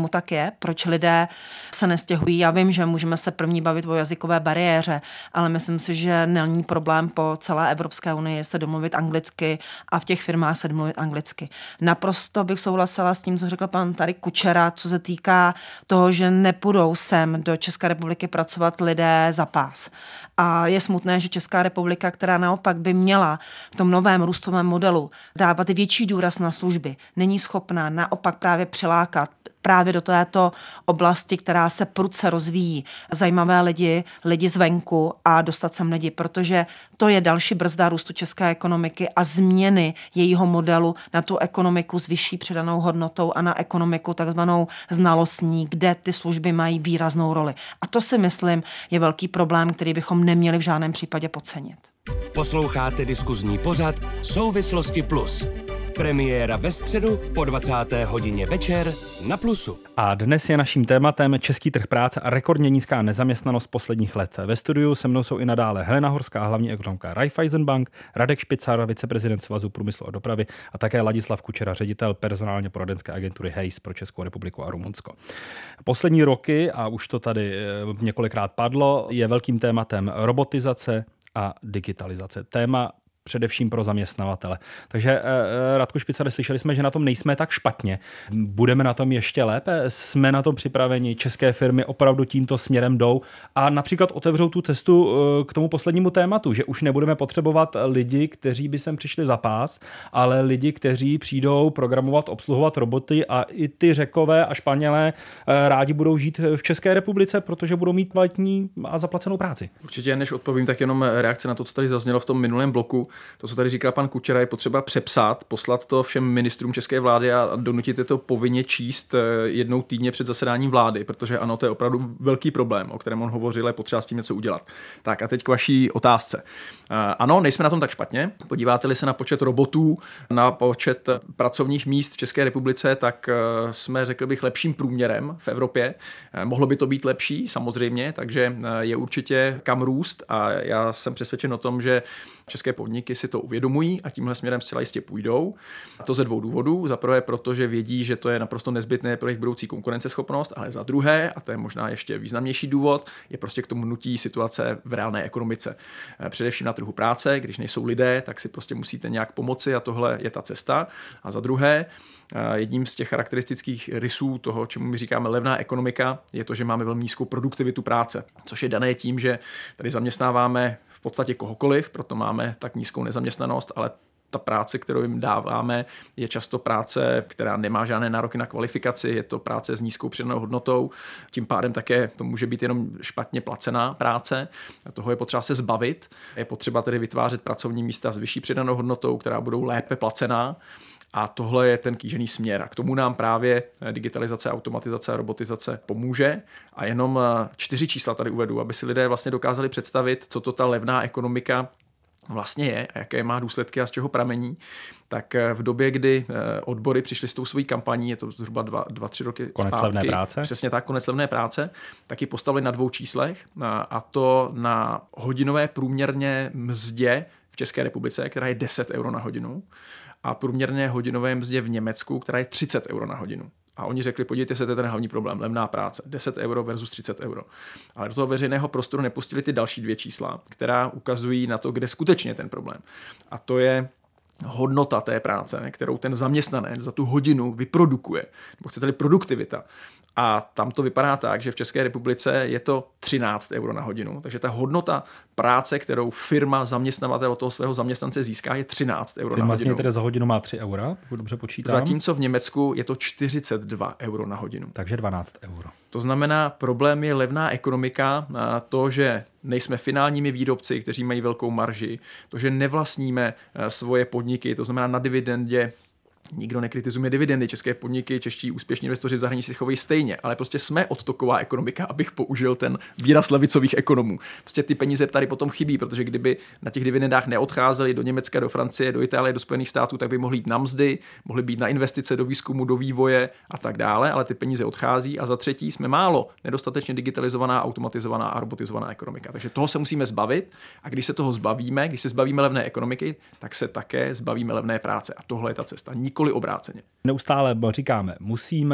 tomu tak je, proč lidé se nestěhují. Já vím, že můžeme se první bavit o jazykové bariéře, ale myslím si, že není problém po celé Evropské unii se domluvit anglicky a v těch firmách se domluvit anglicky. Naprosto bych souhlasila s tím, co řekl pan tady Kučera, co se týká toho, že nepůjdou sem do České republiky pracovat lidé za pás. A je smutné, že Česká republika, která naopak by měla v tom novém růstovém modelu dávat větší důraz na služby, není schopná naopak právě přilákat právě do této oblasti, která se prudce rozvíjí, zajímavé lidi, lidi zvenku a dostat sem lidi, protože to je další brzda růstu české ekonomiky a změny jejího modelu na tu ekonomiku s vyšší přidanou hodnotou a na ekonomiku takzvanou znalostní, kde ty služby mají výraznou roli. A to si myslím je velký problém, který bychom neměli v žádném případě podcenit. Posloucháte diskuzní pořad Souvislosti plus. Premiéra ve středu po dvacáté hodině večer na Plusu. A dnes je naším tématem český trh práce a rekordně nízká nezaměstnanost posledních let. Ve studiu se mnou jsou i nadále Helena Horská, hlavní ekonomka Raiffeisenbank, Radek Špicar, viceprezident Svazu průmyslu a dopravy a také Ladislav Kučera, ředitel personálně poradenské agentury Hays pro Českou republiku a Rumunsko. Poslední roky, a už to tady několikrát padlo, je velkým tématem robotizace a digitalizace. Téma především pro zaměstnavatele. Takže Radku Špicare, slyšeli jsme, že na tom nejsme tak špatně. Budeme na tom ještě lépe? Jsme na tom připraveni? České firmy opravdu tímto směrem jdou a například otevřou tu cestu k tomu poslednímu tématu, že už nebudeme potřebovat lidi, kteří by sem přišli za pás, ale lidi, kteří přijdou programovat, obsluhovat roboty a i ty Řekové a Španělé rádi budou žít v České republice, protože budou mít kvalitní a zaplacenou práci. Určitě, než odpovím, tak jenom reakce na to, co tady zaznělo v tom minulém bloku. To, co tady říkal pan Kučera, je potřeba přepsat, poslat to všem ministrům české vlády a donutit je to povinně číst jednou týdně před zasedáním vlády, protože ano, to je opravdu velký problém, o kterém on hovořil, je potřeba s tím něco udělat. Tak a teď k vaší otázce. Ano, nejsme na tom tak špatně. Podíváte-li se na počet robotů, na počet pracovních míst v České republice, tak jsme, řekl bych, lepším průměrem v Evropě. Mohlo by to být lepší, samozřejmě, takže je určitě kam růst a já jsem přesvědčen o tom, že české podniky si to uvědomují a tímhle směrem zcela jistě půjdou. A to ze dvou důvodů. Za prvé, protože vědí, že to je naprosto nezbytné pro jejich budoucí konkurenceschopnost, ale za druhé, a to je možná ještě významnější důvod, je prostě k tomu nutí situace v reálné ekonomice. Především na trhu práce, když nejsou lidé, tak si prostě musíte nějak pomoci a tohle je ta cesta. A za druhé, jedním z těch charakteristických rysů toho, čemu my říkáme levná ekonomika, je to, že máme velmi nízkou produktivitu práce, což je dané tím, že tady zaměstnáváme v podstatě kohokoliv, proto máme tak nízkou nezaměstnanost, ale ta práce, kterou jim dáváme, je často práce, která nemá žádné nároky na kvalifikaci, je to práce s nízkou přidanou hodnotou, tím pádem také to může být jenom špatně placená práce. Toho je potřeba se zbavit, je potřeba tedy vytvářet pracovní místa s vyšší přidanou hodnotou, která budou lépe placená. A tohle je ten kýžený směr. A k tomu nám právě digitalizace, automatizace a robotizace pomůže. A jenom čtyři čísla tady uvedu, aby si lidé vlastně dokázali představit, co to ta levná ekonomika vlastně je a jaké má důsledky a z čeho pramení. Tak v době, kdy odbory přišly s tou svojí kampaní, je to zhruba dva, dva tři roky konec zpátky, levné práce. Přesně tak, konec levné práce, tak ji postavili na dvou číslech, a to na hodinové průměrně mzdě v České republice, která je deset euro na hodinu, a průměrné hodinové mzdě v Německu, která je třicet euro na hodinu. A oni řekli, podívejte se, to je ten hlavní problém, levná práce, deset euro versus třicet euro. Ale do toho veřejného prostoru nepustili ty další dvě čísla, která ukazují na to, kde skutečně je ten problém. A to je hodnota té práce, kterou ten zaměstnanec za tu hodinu vyprodukuje, nebo chcete-li produktivita. A tam to vypadá tak, že v České republice je to třináct euro na hodinu. Takže ta hodnota práce, kterou firma, zaměstnavatel od toho svého zaměstnance získá, je třináct euro na hodinu. Tedy za hodinu má tři eura, pokud dobře počítám. Zatímco v Německu je to čtyřicet dva euro na hodinu. Takže dvanáct euro. To znamená, problém je levná ekonomika, to, že nejsme finálními výrobci, kteří mají velkou marži, to, že nevlastníme svoje podniky, to znamená na dividendě. Nikdo nekritizuje dividendy, české podniky, čeští úspěšní investoři v zahraničí si chovají stejně, ale prostě jsme odtoková ekonomika, abych použil ten výraz levicových ekonomů. Prostě ty peníze tady potom chybí, protože kdyby na těch dividendách neodcházeli do Německa, do Francie, do Itálie, do Spojených států, tak by mohly jít na mzdy, mohly být na investice do výzkumu, do vývoje a tak dále, ale ty peníze odchází. A za třetí jsme málo nedostatečně digitalizovaná, automatizovaná a robotizovaná ekonomika. Takže toho se musíme zbavit a když se toho zbavíme, když se zbavíme levné ekonomiky, tak se také zbavíme levné práce a tohle je ta cesta. Nikoli obráceně. Neustále říkáme, musíme,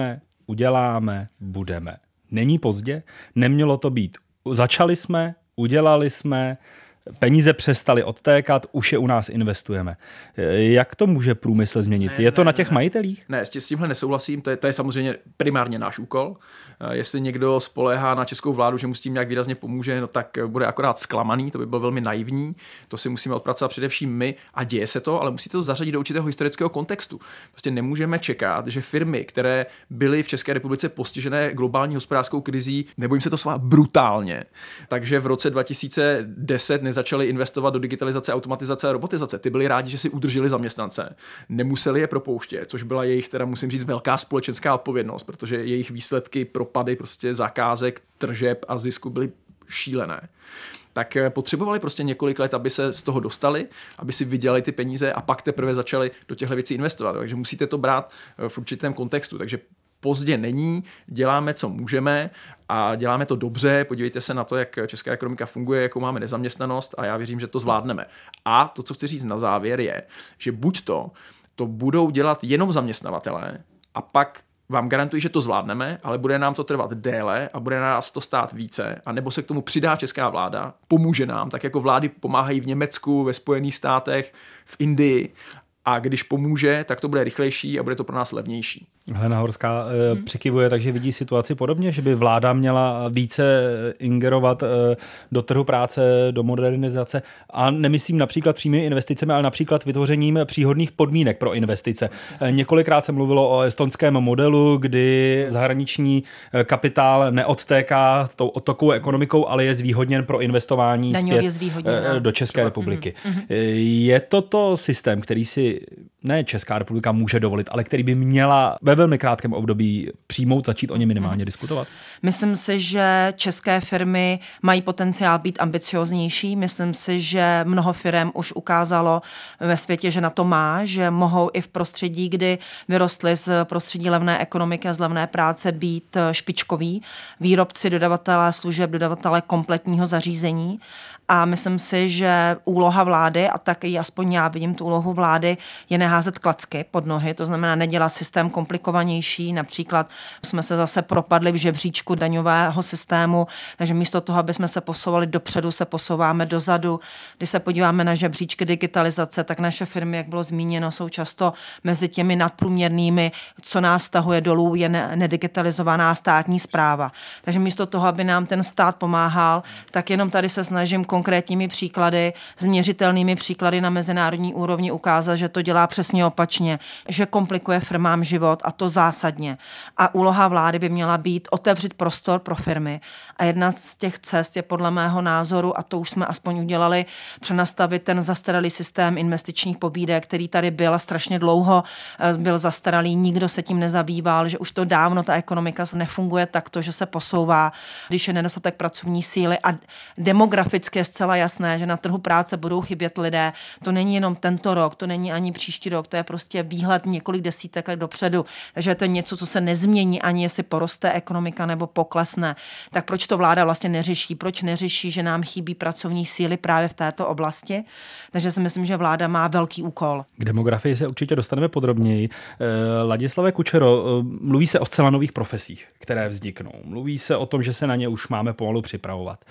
uděláme, budeme. Není pozdě, nemělo to být. Začali jsme, udělali jsme, peníze přestaly odtékat, už je u nás investujeme. Jak to může průmysl změnit? Ne, je to ne, na těch ne. majitelích? Ne, s tímhle nesouhlasím, to je, to je samozřejmě primárně náš úkol. Jestli někdo spoléhá na českou vládu, že mu s tím nějak výrazně pomůže, no tak bude akorát zklamaný, to by bylo velmi naivní. To si musíme odpracovat především my a děje se to, ale musíte to zařadit do určitého historického kontextu. Prostě nemůžeme čekat, že firmy, které byly v České republice postižené globální hospodářskou krizí, nebojím se to slova brutálně, takže v roce dva tisíce deset nezačali investovat do digitalizace, automatizace a robotizace. Ty byli rádi, že si udrželi zaměstnance. Nemuseli je propouštět, což byla jejich, teda musím říct, velká společenská odpovědnost, protože jejich výsledky, propady prostě zakázek, tržeb a zisku byly šílené. Tak potřebovali prostě několik let, aby se z toho dostali, aby si vydělali ty peníze a pak teprve začali do těchto věcí investovat. Takže musíte to brát v určitém kontextu. Takže pozdě není, děláme, co můžeme a děláme to dobře. Podívejte se na to, jak česká ekonomika funguje, jakou máme nezaměstnanost a já věřím, že to zvládneme. A to, co chci říct na závěr, je, že buď to, to budou dělat jenom zaměstnavatelé a pak vám garantuji, že to zvládneme, ale bude nám to trvat déle a bude nás to stát více, a nebo se k tomu přidá česká vláda, pomůže nám, tak jako vlády pomáhají v Německu, ve Spojených státech, v Indii. A když pomůže, tak to bude rychlejší a bude to pro nás levnější. Helena Horská e, hmm. přikivuje, takže vidí situaci podobně, že by vláda měla více ingerovat e, do trhu práce, do modernizace, a nemyslím například přímými investicemi, ale například vytvořením příhodných podmínek pro investice. E, několikrát se mluvilo o estonském modelu, kdy zahraniční kapitál neodtéká tou otokovou ekonomikou, ale je zvýhodněn pro investování daňově zpět e, do České republiky. Mm-hmm. Je toto systém, který si ne Česká republika může dovolit, ale který by měla ve velmi krátkém období přijmout, začít o ně minimálně diskutovat? Myslím si, že české firmy mají potenciál být ambicioznější. Myslím si, že mnoho firm už ukázalo ve světě, že na to má, že mohou i v prostředí, kdy vyrostly z prostředí levné ekonomiky a z levné práce, být špičkoví. Výrobci, dodavatelé služeb, dodavatelé kompletního zařízení. A myslím si, že úloha vlády, a tak i aspoň já vidím tu úlohu vlády, je neházet klacky pod nohy, to znamená nedělat systém komplikovanější. Například jsme se zase propadli v žebříčku daňového systému, takže místo toho, aby jsme se posouvali dopředu, se posouváme dozadu. Když se podíváme na žebříčky digitalizace, tak naše firmy, jak bylo zmíněno, jsou často mezi těmi nadprůměrnými. Co nás stahuje dolů, je nedigitalizovaná státní správa. Takže místo toho, aby nám ten stát pomáhal, tak jenom tady se snažím konkrétními příklady, změřitelnými příklady na mezinárodní úrovni ukázat, že to dělá přesně opačně, že komplikuje firmám život, a to zásadně. A úloha vlády by měla být otevřít prostor pro firmy. A jedna z těch cest je podle mého názoru, a to už jsme aspoň udělali, přenastavit ten zastaralý systém investičních pobídek, který tady byl strašně dlouho, byl zastaralý, nikdo se tím nezabýval, že už to dávno ta ekonomika nefunguje takto, že se posouvá, když je nedostatek pracovní síly, a demograficky je zcela jasné, že na trhu práce budou chybět lidé. To není jenom tento rok, to není ani příští rok, to je prostě výhled několik desítek let dopředu. Takže to je něco, co se nezmění, ani jestli poroste ekonomika nebo poklesne. Tak proč to vláda vlastně neřeší? Proč neřeší, že nám chybí pracovní síly právě v této oblasti? Takže si myslím, že vláda má velký úkol. K demografii se určitě dostaneme podrobněji. Ladislave Kučero, mluví se o zcela nových profesích, které vzniknou. Mluví se o tom, že se na ně už máme pomalu připravovat.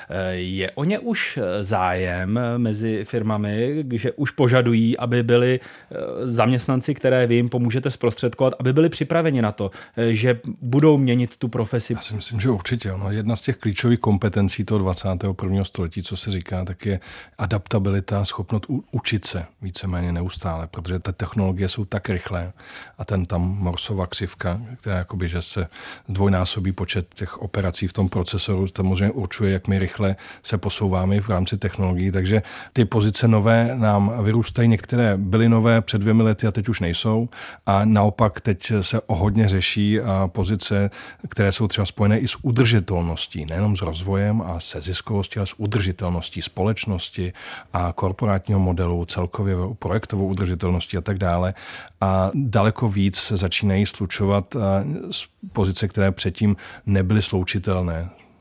Je o ně už zájem mezi firmami, že už požadují, aby byli zaměstnanci, které vy jim pomůžete zprostředkovat, aby byli připraveni na to, že budou měnit tu profesi? Já si myslím, že určitě. No, jedna z těch klíčových kompetencí toho dvacátého prvního století, co se říká, tak je adaptabilita, schopnost u, učit se víceméně neustále, protože ty technologie jsou tak rychlé a ten tam Morsova křivka, která jakoby, že se zdvojnásobí počet těch operací v tom procesoru, samozřejmě určuje, jak my rychle se posouváme v rámci technologií, takže ty pozice nové nám vyrůstají, některé byly nové před dvěmi lety a teď už nejsou, a naopak teď se o hodně řeší a pozice, které jsou třeba spojené i s udržitelností, nejenom s rozvojem a se ziskovostí, ale s udržitelností společnosti a korporátního modelu, celkově projektovou udržitelností a tak dále. A daleko víc se začínají slučovat pozice, které předtím nebyly sloučitelné.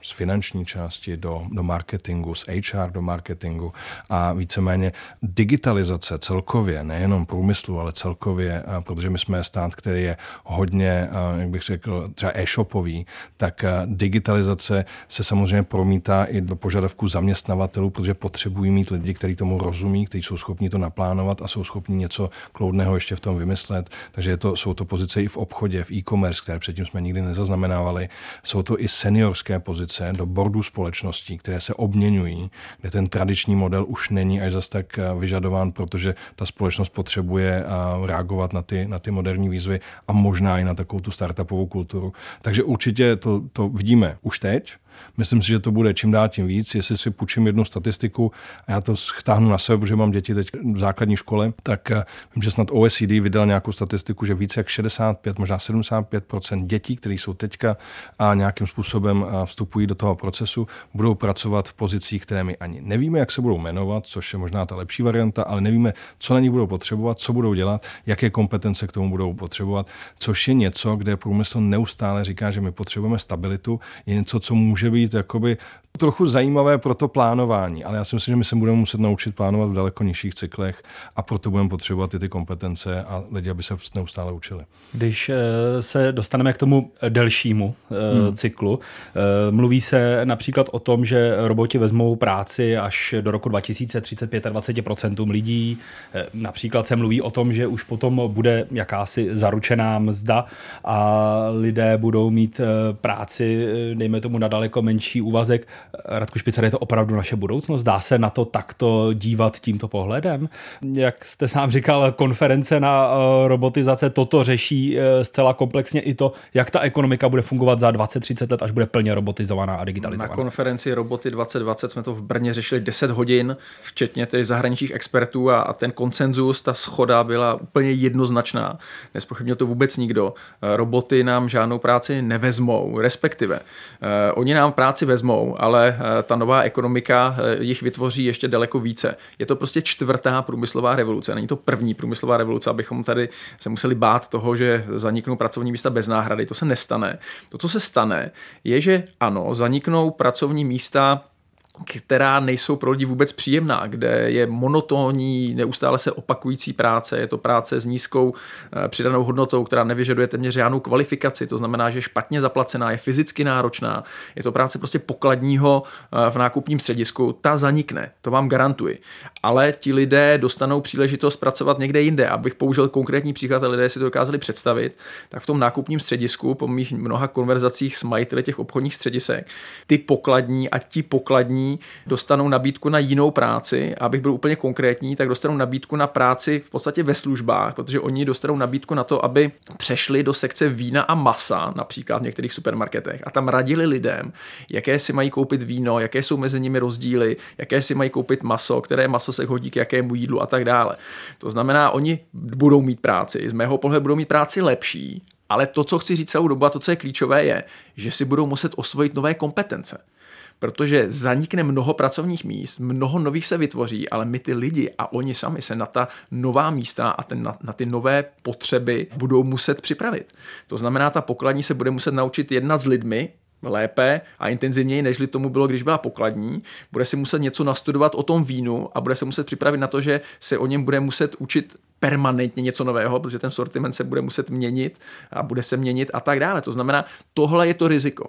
z finanční části do, do marketingu, z H R do marketingu a víceméně digitalizace celkově, nejenom průmyslu, ale celkově, protože my jsme stát, který je hodně, jak bych řekl, třeba e-shopový, tak digitalizace se samozřejmě promítá i do požadavků zaměstnavatelů, protože potřebují mít lidi, kteří tomu rozumí, kteří jsou schopni to naplánovat a jsou schopni něco kloudného ještě v tom vymyslet. Takže je to, jsou to pozice i v obchodě, v e-commerce, které předtím jsme nikdy nezaznamenávali. Jsou to i seniorské pozice do boardu společností, které se obměňují, kde ten tradiční model už není až zas tak vyžadován, protože ta společnost potřebuje reagovat na ty, na ty moderní výzvy a možná i na takovou tu startupovou kulturu. Takže určitě to, to vidíme už teď. Myslím si, že to bude čím dál tím víc. Jestli si půjčím jednu statistiku a já to chtáhnu na sebe, protože mám děti teď v základní škole, tak vím, že snad O E C D vydal nějakou statistiku, že více jak šedesát pět, možná sedmdesát pět procent dětí, které jsou teďka a nějakým způsobem vstupují do toho procesu, budou pracovat v pozicích, které my ani nevíme, jak se budou jmenovat, což je možná ta lepší varianta, ale nevíme, co na nich budou potřebovat, co budou dělat, jaké kompetence k tomu budou potřebovat, což je něco, kde průmysl neustále říká, že my potřebujeme stabilitu, je něco, co může být jakoby trochu zajímavé pro to plánování, ale já si myslím, že my se budeme muset naučit plánovat v daleko nižších cyklech a proto budeme potřebovat i ty kompetence a lidi, aby se neustále učili. Když se dostaneme k tomu delšímu hmm. cyklu, mluví se například o tom, že roboti vezmou práci až do roku dva tisíce třicet dvacet pět procent lidí. Například se mluví o tom, že už potom bude jakási zaručená mzda a lidé budou mít práci, dejme tomu, na daleko menší úvazek. Radku Špicar, je to opravdu naše budoucnost? Dá se na to takto dívat tímto pohledem? Jak jste sám říkal, konference na robotizace toto řeší zcela komplexně i to, jak ta ekonomika bude fungovat za dvacet třicet let, až bude plně robotizovaná a digitalizovaná. Na konferenci Roboty dvacet dvacet jsme to v Brně řešili deset hodin, včetně těch zahraničních expertů a, a ten konsenzus, ta shoda byla úplně jednoznačná. Nespochybnil to vůbec nikdo. Roboty nám žádnou práci nevezmou, respektive. Eh, oni nám práci vezmou, ale ta nová ekonomika jich vytvoří ještě daleko více. Je to prostě čtvrtá průmyslová revoluce. Není to první průmyslová revoluce, abychom tady se museli bát toho, že zaniknou pracovní místa bez náhrady. To se nestane. To, co se stane, je, že ano, zaniknou pracovní místa, která nejsou pro lidi vůbec příjemná, kde je monotónní, neustále se opakující práce, je to práce s nízkou přidanou hodnotou, která nevyžaduje téměř žádnou kvalifikaci, to znamená, že je špatně zaplacená, je fyzicky náročná, je to práce prostě pokladního v nákupním středisku, ta zanikne, to vám garantuji. Ale ti lidé dostanou příležitost pracovat někde jinde. Abych použil konkrétní příklad, a lidé si to dokázali představit, tak v tom nákupním středisku, po mých mnoha konverzacích s majiteli těch obchodních středisek, ty pokladní a ti pokladní dostanou nabídku na jinou práci, abych byl úplně konkrétní, tak dostanou nabídku na práci v podstatě ve službách, protože oni dostanou nabídku na to, aby přešli do sekce vína a masa, například v některých supermarketech, a tam radili lidem, jaké si mají koupit víno, jaké jsou mezi nimi rozdíly, jaké si mají koupit maso, které maso se hodí k jakému jídlu a tak dále. To znamená, oni budou mít práci, z mého pohledu budou mít práci lepší, ale to, co chci říct celou dobu a to, co je klíčové, je, že si budou muset osvojit nové kompetence. Protože zanikne mnoho pracovních míst, mnoho nových se vytvoří, ale my ty lidi a oni sami se na ta nová místa a ten, na, na ty nové potřeby budou muset připravit. To znamená, ta pokladní se bude muset naučit jednat s lidmi lépe a intenzivněji, než tomu bylo, když byla pokladní. Bude si muset něco nastudovat o tom vínu a bude se muset připravit na to, že se o něm bude muset učit permanentně něco nového, protože ten sortiment se bude muset měnit a bude se měnit a tak dále. To znamená, tohle je to riziko.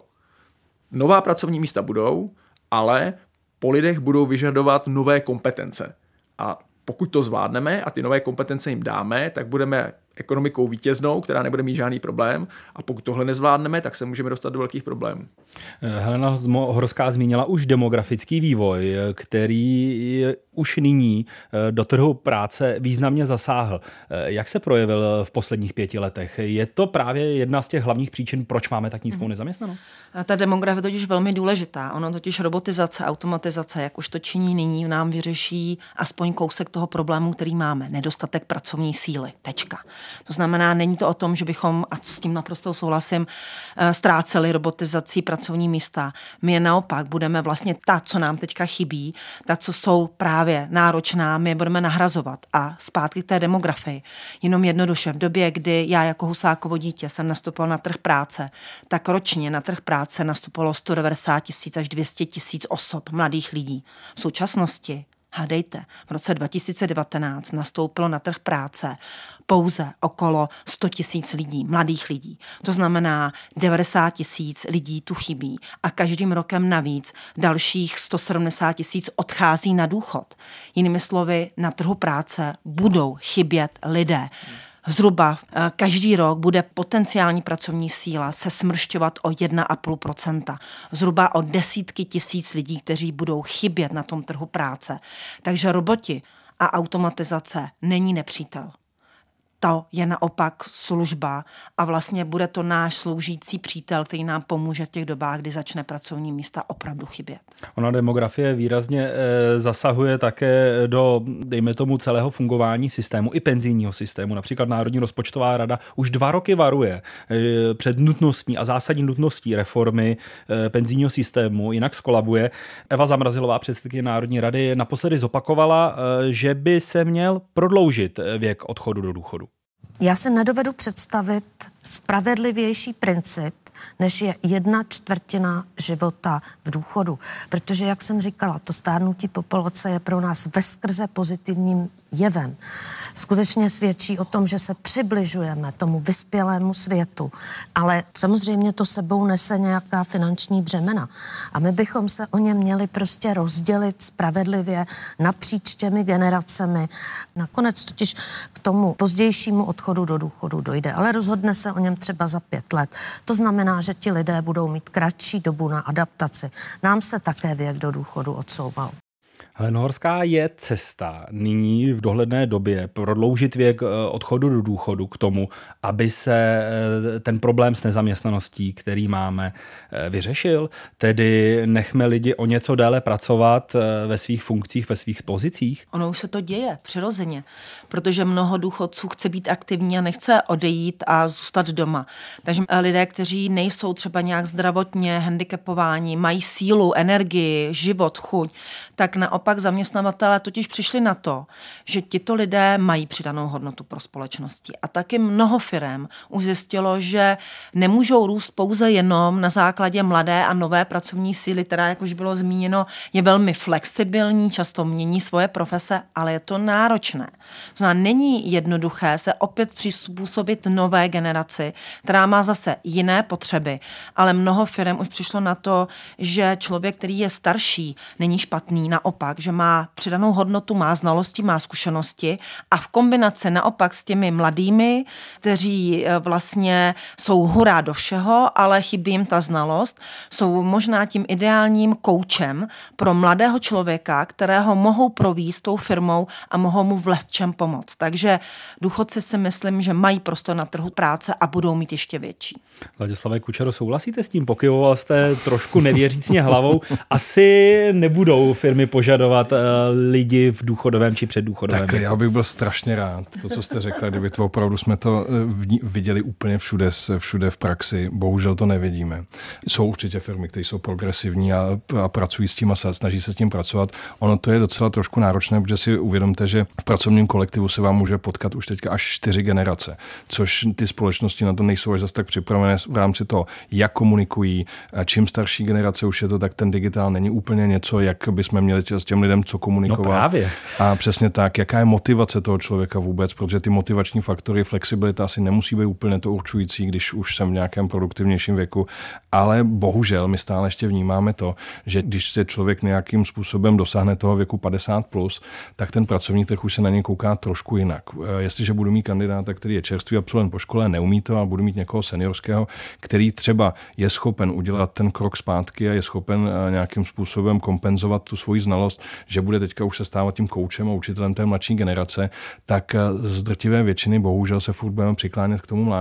Nová pracovní místa budou, ale po lidech budou vyžadovat nové kompetence. A pokud to zvládneme a ty nové kompetence jim dáme, tak budeme ekonomikou vítěznou, která nebude mít žádný problém, a pokud tohle nezvládneme, tak se můžeme dostat do velkých problémů. Helena Horská zmínila už demografický vývoj, který už nyní do trhu práce významně zasáhl. Jak se projevil v posledních pěti letech? Je to právě jedna z těch hlavních příčin, proč máme tak nízkou nezaměstnanost? A ta demografie je totiž velmi důležitá. Ono totiž robotizace, automatizace, jak už to činí nyní, nám vyřeší aspoň kousek toho problému, který máme. Nedostatek pracovní síly. Tečka. To znamená, není to o tom, že bychom, a s tím naprosto souhlasím, ztráceli robotizací pracovní místa. My je naopak budeme vlastně ta, co nám teďka chybí, ta, co jsou právě náročná, my je budeme nahrazovat. A zpátky k té demografii. Jenom jednoduše, v době, kdy já jako Husákovo dítě jsem nastupoval na trh práce, tak ročně na trh práce nastupovalo sto devadesát tisíc až dvě stě tisíc osob, mladých lidí. V současnosti, hádejte, v roce dva tisíce devatenáct nastoupilo na trh práce pouze okolo sto tisíc lidí, mladých lidí. To znamená, devadesát tisíc lidí tu chybí a každým rokem navíc dalších sto sedmdesát tisíc odchází na důchod. Jinými slovy, na trhu práce budou chybět lidé. Zhruba každý rok bude potenciální pracovní síla se smršťovat o jedna celá pět procenta. Zhruba o desítky tisíc lidí, kteří budou chybět na tom trhu práce. Takže roboti a automatizace není nepřítel. To je naopak služba a vlastně bude to náš sloužící přítel, který nám pomůže v těch dobách, kdy začne pracovní místa opravdu chybět. Ona demografie výrazně e, zasahuje také do, dejme tomu, celého fungování systému, i penzijního systému. Například Národní rozpočtová rada už dva roky varuje e, před nutností a zásadní nutností reformy e, penzijního systému, jinak skolabuje. Eva Zamrazilová, předsedkyně Národní rady, naposledy zopakovala, e, že by se měl prodloužit věk odchodu do důchodu. Já si nedovedu představit spravedlivější princip, než je jedna čtvrtina života v důchodu. Protože, jak jsem říkala, to stárnutí populace je pro nás veskrze pozitivním jevem. Skutečně svědčí o tom, že se přibližujeme tomu vyspělému světu, ale samozřejmě to sebou nese nějaká finanční břemena. A my bychom se o ně měli prostě rozdělit spravedlivě napříč těmi generacemi. Nakonec totiž k tomu pozdějšímu odchodu do důchodu dojde, ale rozhodne se o něm třeba za pět let. To znamená, že ti lidé budou mít kratší dobu na adaptaci. Nám se také věk do důchodu odsouval. Heleno Horská, je cesta nyní v dohledné době prodloužit věk odchodu do důchodu k tomu, aby se ten problém s nezaměstnaností, který máme, vyřešil? Tedy nechme lidi o něco déle pracovat ve svých funkcích, ve svých pozicích? Ono už se to děje přirozeně, protože mnoho důchodců chce být aktivní a nechce odejít a zůstat doma. Takže lidé, kteří nejsou třeba nějak zdravotně handicapováni, mají sílu, energii, život, chuť, tak naopak pak zaměstnavatelé totiž přišli na to, že tito lidé mají přidanou hodnotu pro společnosti. A taky mnoho firem už zjistilo, že nemůžou růst pouze jenom na základě mladé a nové pracovní síly, která, jak už bylo zmíněno, je velmi flexibilní, často mění svoje profese, ale je to náročné. To znamená, není jednoduché se opět přizpůsobit nové generaci, která má zase jiné potřeby, ale mnoho firem už přišlo na to, že člověk, který je starší, není špatný, naopak, že má přidanou hodnotu, má znalosti, má zkušenosti a v kombinaci naopak s těmi mladými, kteří vlastně jsou hurá do všeho, ale chybí jim ta znalost, jsou možná tím ideálním koučem pro mladého člověka, kterého mohou provést tou firmou a mohou mu v lecčem pomoct. Takže důchodci si myslím, že mají prostor na trhu práce a budou mít ještě větší. Ladislave Kučero, souhlasíte s tím? Pokyvoval jste trošku nevěřícně hlavou. Asi nebudou firmy požadovat lidi v důchodovém či předdůchodovém. Tak já bych byl strašně rád, to, co jste řekla, kdyby to opravdu jsme to viděli úplně všude, všude v praxi. Bohužel to nevidíme. Jsou určitě firmy, které jsou progresivní a, a pracují s tím a snaží se s tím pracovat. Ono to je docela trošku náročné, protože si uvědomte, že v pracovním kolektivu se vám může potkat už teďka až čtyři generace, což ty společnosti na to nejsou až zase tak připravené v rámci toho, jak komunikují. A čím starší generace už je to, tak ten digitál není úplně něco, jak bychom měli s těm lidem co komunikovat. No právě. A přesně tak, jaká je motivace toho člověka vůbec, protože ty motivační faktory, flexibilita asi nemusí být úplně to určující, když už jsem v nějakém produktivnějším věku, ale bohužel my stále ještě vnímáme to, že když se člověk nějakým způsobem dosáhne toho věku padesát plus, tak ten pracovní trh už se na něj kouká trošku jinak. Jestliže budu mít kandidáta, který je čerstvý absolvent po škole, neumí to, ale budu mít někoho seniorského, který třeba je schopen udělat ten krok zpátky a je schopen nějakým způsobem kompenzovat tu svoji znalost, že bude teďka už se stávat tím koučem a učitelem té mladší generace, tak z drtivé většiny bohužel se furt budeme přiklánět k tomu mládí.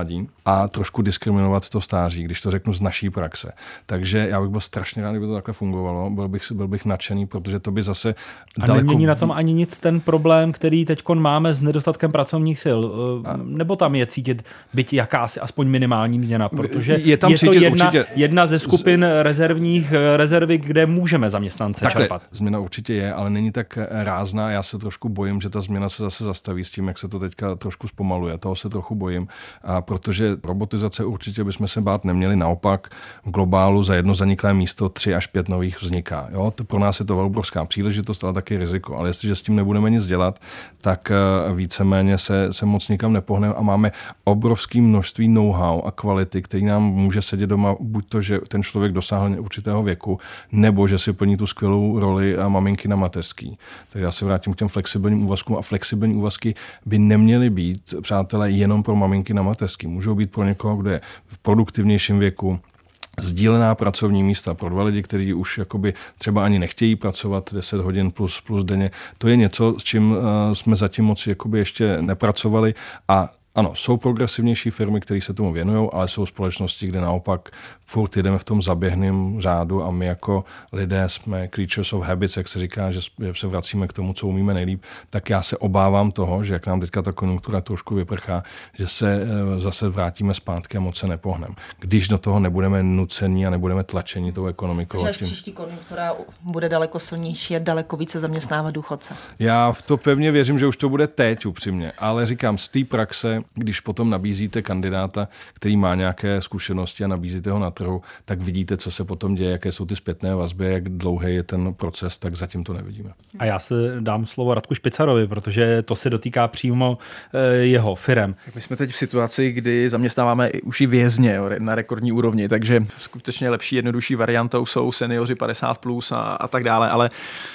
a trošku diskriminovat to stáří, když to řeknu z naší praxe. Takže já bych byl strašně rád, kdyby to takhle fungovalo, byl bych, byl bych nadšený, protože to by zase a daleko... nemění na tom ani nic ten problém, který teďkon máme s nedostatkem pracovních sil. A... Nebo tam je cítit byť jakási aspoň minimální změna, protože je, tam je to jedna, určitě... jedna ze skupin rezervních rezervy, kde můžeme zaměstnance takhle, čerpat. Změna určitě je, ale není tak rázná. Já se trošku bojím, že ta změna se zase zastaví s tím, jak se to teďka trošku zpomaluje. Toho se trochu bojím, a protože robotizace určitě bychom se bát neměli. Naopak v globálu za jedno zaniklé místo tři až pět nových vzniká. Jo? To pro nás je to obrovská příležitost, ale taky riziko. Ale jestliže s tím nebudeme nic dělat, tak víceméně se, se moc nikam nepohneme a máme obrovské množství know-how a kvality, který nám může sedět doma, buď to, že ten člověk dosáhl určitého věku, nebo že si plní tu skvělou roli maminky na mateřský. Tak já se vrátím k těm flexibilním úvazkům a flexibilní úvazky by neměly být, přátelé, jenom pro maminky na mateřský. Můžou být pro někoho, kdo je v produktivnějším věku, sdílená pracovní místa pro dva lidi, kteří už jakoby třeba ani nechtějí pracovat deset hodin plus, plus denně. To je něco, s čím uh, jsme zatím moc jakoby ještě nepracovali a ano, jsou progresivnější firmy, které se tomu věnují, ale jsou společnosti, kde naopak furt jdeme v tom zaběhném řádu a my jako lidé jsme creatures of habits, jak se říká, že se vracíme k tomu, co umíme nejlíp, tak já se obávám toho, že jak nám teďka ta konjunktura trošku vyprchá, že se zase vrátíme zpátky a moc se nepohneme. Když do toho nebudeme nucení a nebudeme tlačení tou ekonomikou. Takže až tím... příští konjunktura bude daleko silnější a daleko více zaměstnávat důchodce. Já v to pevně věřím, že už to bude teď upřímně, ale říkám, z té praxe, když potom nabízíte kandidáta, který má nějaké zkušenosti a nabízíte ho na trhu, tak vidíte, co se potom děje, jaké jsou ty zpětné vazby, jak dlouhý je ten proces, tak zatím to nevidíme. A já se dám slovo Radku Špicarovi, protože to se dotýká přímo jeho firem. My jsme teď v situaci, kdy zaměstnáváme už i vězně na rekordní úrovni, takže skutečně lepší, jednodušší variantou jsou seniori padesát plus a, a tak dále, ale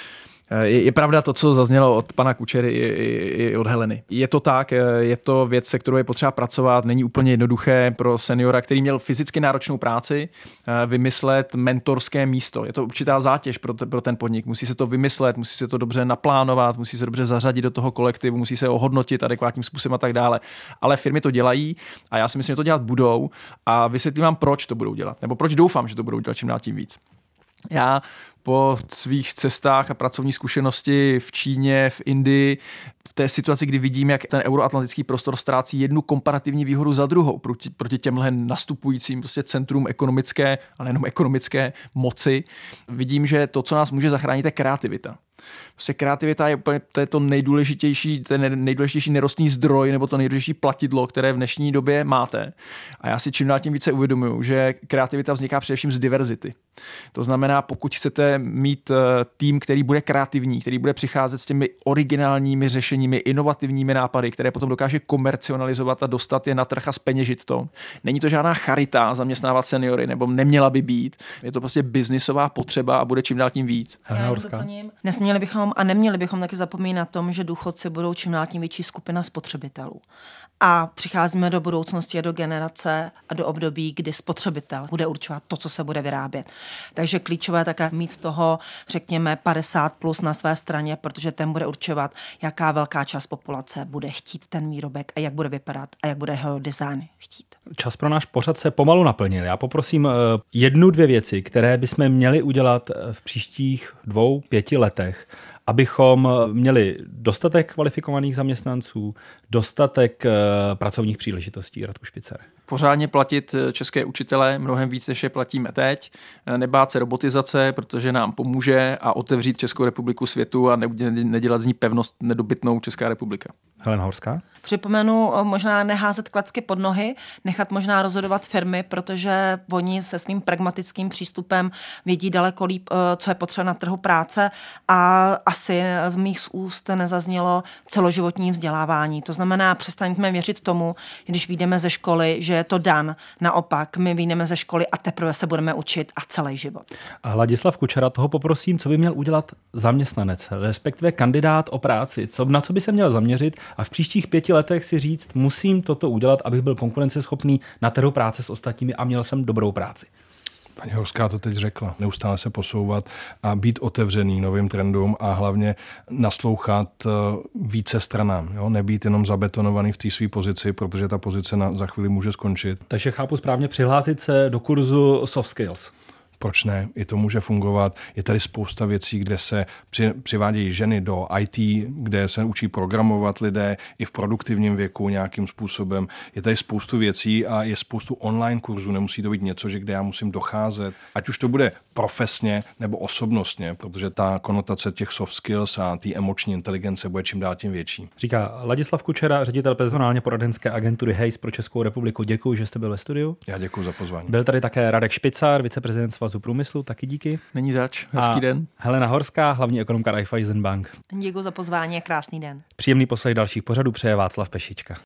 Je, je pravda to, co zaznělo od pana Kučery i, i od Heleny. Je to tak, je to věc, se kterou je potřeba pracovat, není úplně jednoduché pro seniora, který měl fyzicky náročnou práci, vymyslet mentorské místo. Je to určitá zátěž pro, te, pro ten podnik. Musí se to vymyslet, musí se to dobře naplánovat, musí se dobře zařadit do toho kolektivu, musí se ohodnotit adekvátním způsobem a tak dále. Ale firmy to dělají a já si myslím, že to dělat budou a vysvětlím vám, proč to budou dělat. Nebo proč doufám, že to budou dělat čím dál tím víc. Já po svých cestách a pracovní zkušenosti v Číně, v Indii, v té situaci, kdy vidím, jak ten euroatlantický prostor ztrácí jednu komparativní výhodu za druhou proti, proti těmhle nastupujícím prostě centrum ekonomické, a nejenom ekonomické moci, vidím, že to, co nás může zachránit, je kreativita. Prostě kreativita je úplně to, je to nejdůležitější, ten nejdůležitější nerostný zdroj nebo to nejdůležitější platidlo, které v dnešní době máte. A já si čím dál tím více uvědomuju, že kreativita vzniká především z diverzity. To znamená, pokud chcete mít tým, který bude kreativní, který bude přicházet s těmi originálními řešeními, inovativními nápady, které potom dokáže komercionalizovat a dostat je na trh a zpeněžit to. Není to žádná charita zaměstnávat seniory, nebo neměla by být. Je to prostě biznisová potřeba a bude čím dál tím víc. Nesměli bychom a neměli bychom taky zapomínat na tom, že důchodci budou čím dál tím větší skupina spotřebitelů. A přicházíme do budoucnosti a do generace a do období, kdy spotřebitel bude určovat to, co se bude vyrábět. Takže klíčové také mít toho, řekněme, padesát plus na své straně, protože ten bude určovat, jaká velká část populace bude chtít ten výrobek a jak bude vypadat a jak bude jeho design chtít. Čas pro náš pořad se pomalu naplnil. Já poprosím jednu, dvě věci, které bychom měli udělat v příštích dvou, pěti letech, abychom měli dostatek kvalifikovaných zaměstnanců, dostatek pracovních příležitostí. Radku Špicare. Pořádně platit české učitele, mnohem víc, než je platíme teď. Nebát se robotizace, protože nám pomůže a otevřít Českou republiku světu a nedělat z ní pevnost nedobytnou Česká republika. Helena Horská. Připomenu, možná neházet klacky pod nohy, nechat možná rozhodovat firmy, protože oni se svým pragmatickým přístupem vědí daleko líp, co je potřeba na trhu práce a asi z mých z úst nezaznělo celoživotní vzdělávání. To znamená, přestaňme věřit tomu, když vyjdeme ze školy, že je to dan. Naopak, my vyjdeme ze školy a teprve se budeme učit a celý život. A Ladislav Kučera, toho poprosím, co by měl udělat zaměstnanec, respektive kandidát o práci, co, na co by se měl zaměřit a v příštích pěti letech si říct, musím toto udělat, abych byl konkurenceschopný na trhu práce s ostatními a měl jsem dobrou práci. Paní Horská to teď řekla. Neustále se posouvat a být otevřený novým trendům a hlavně naslouchat více stranám. Jo? Nebýt jenom zabetonovaný v té své pozici, protože ta pozice na, za chvíli může skončit. Takže chápu správně, přihlásit se do kurzu soft skills. Proč ne? I to může fungovat. Je tady spousta věcí, kde se při, přivádějí ženy do í té, kde se učí programovat lidé i v produktivním věku nějakým způsobem. Je tady spoustu věcí a je spoustu online kurzů. Nemusí to být něco, že kde já musím docházet. Ať už to bude profesně nebo osobnostně, protože ta konotace těch soft skills a té emoční inteligence bude čím dál tím větší. Říká Ladislav Kučera, ředitel personálně poradenské agentury Hays pro Českou republiku. Děkuji, že jste byl ve studiu. Já děkuji za pozvání. Byl tady také Radek Špicar, viceprezident Svazu průmyslu, taky díky. Není zač, hezký a den. Helena Horská, hlavní ekonomka Raiffeisen Bank. Děkuji za pozvání a krásný den. Příjemný poslech dalších pořadů přeje Václav Pešička.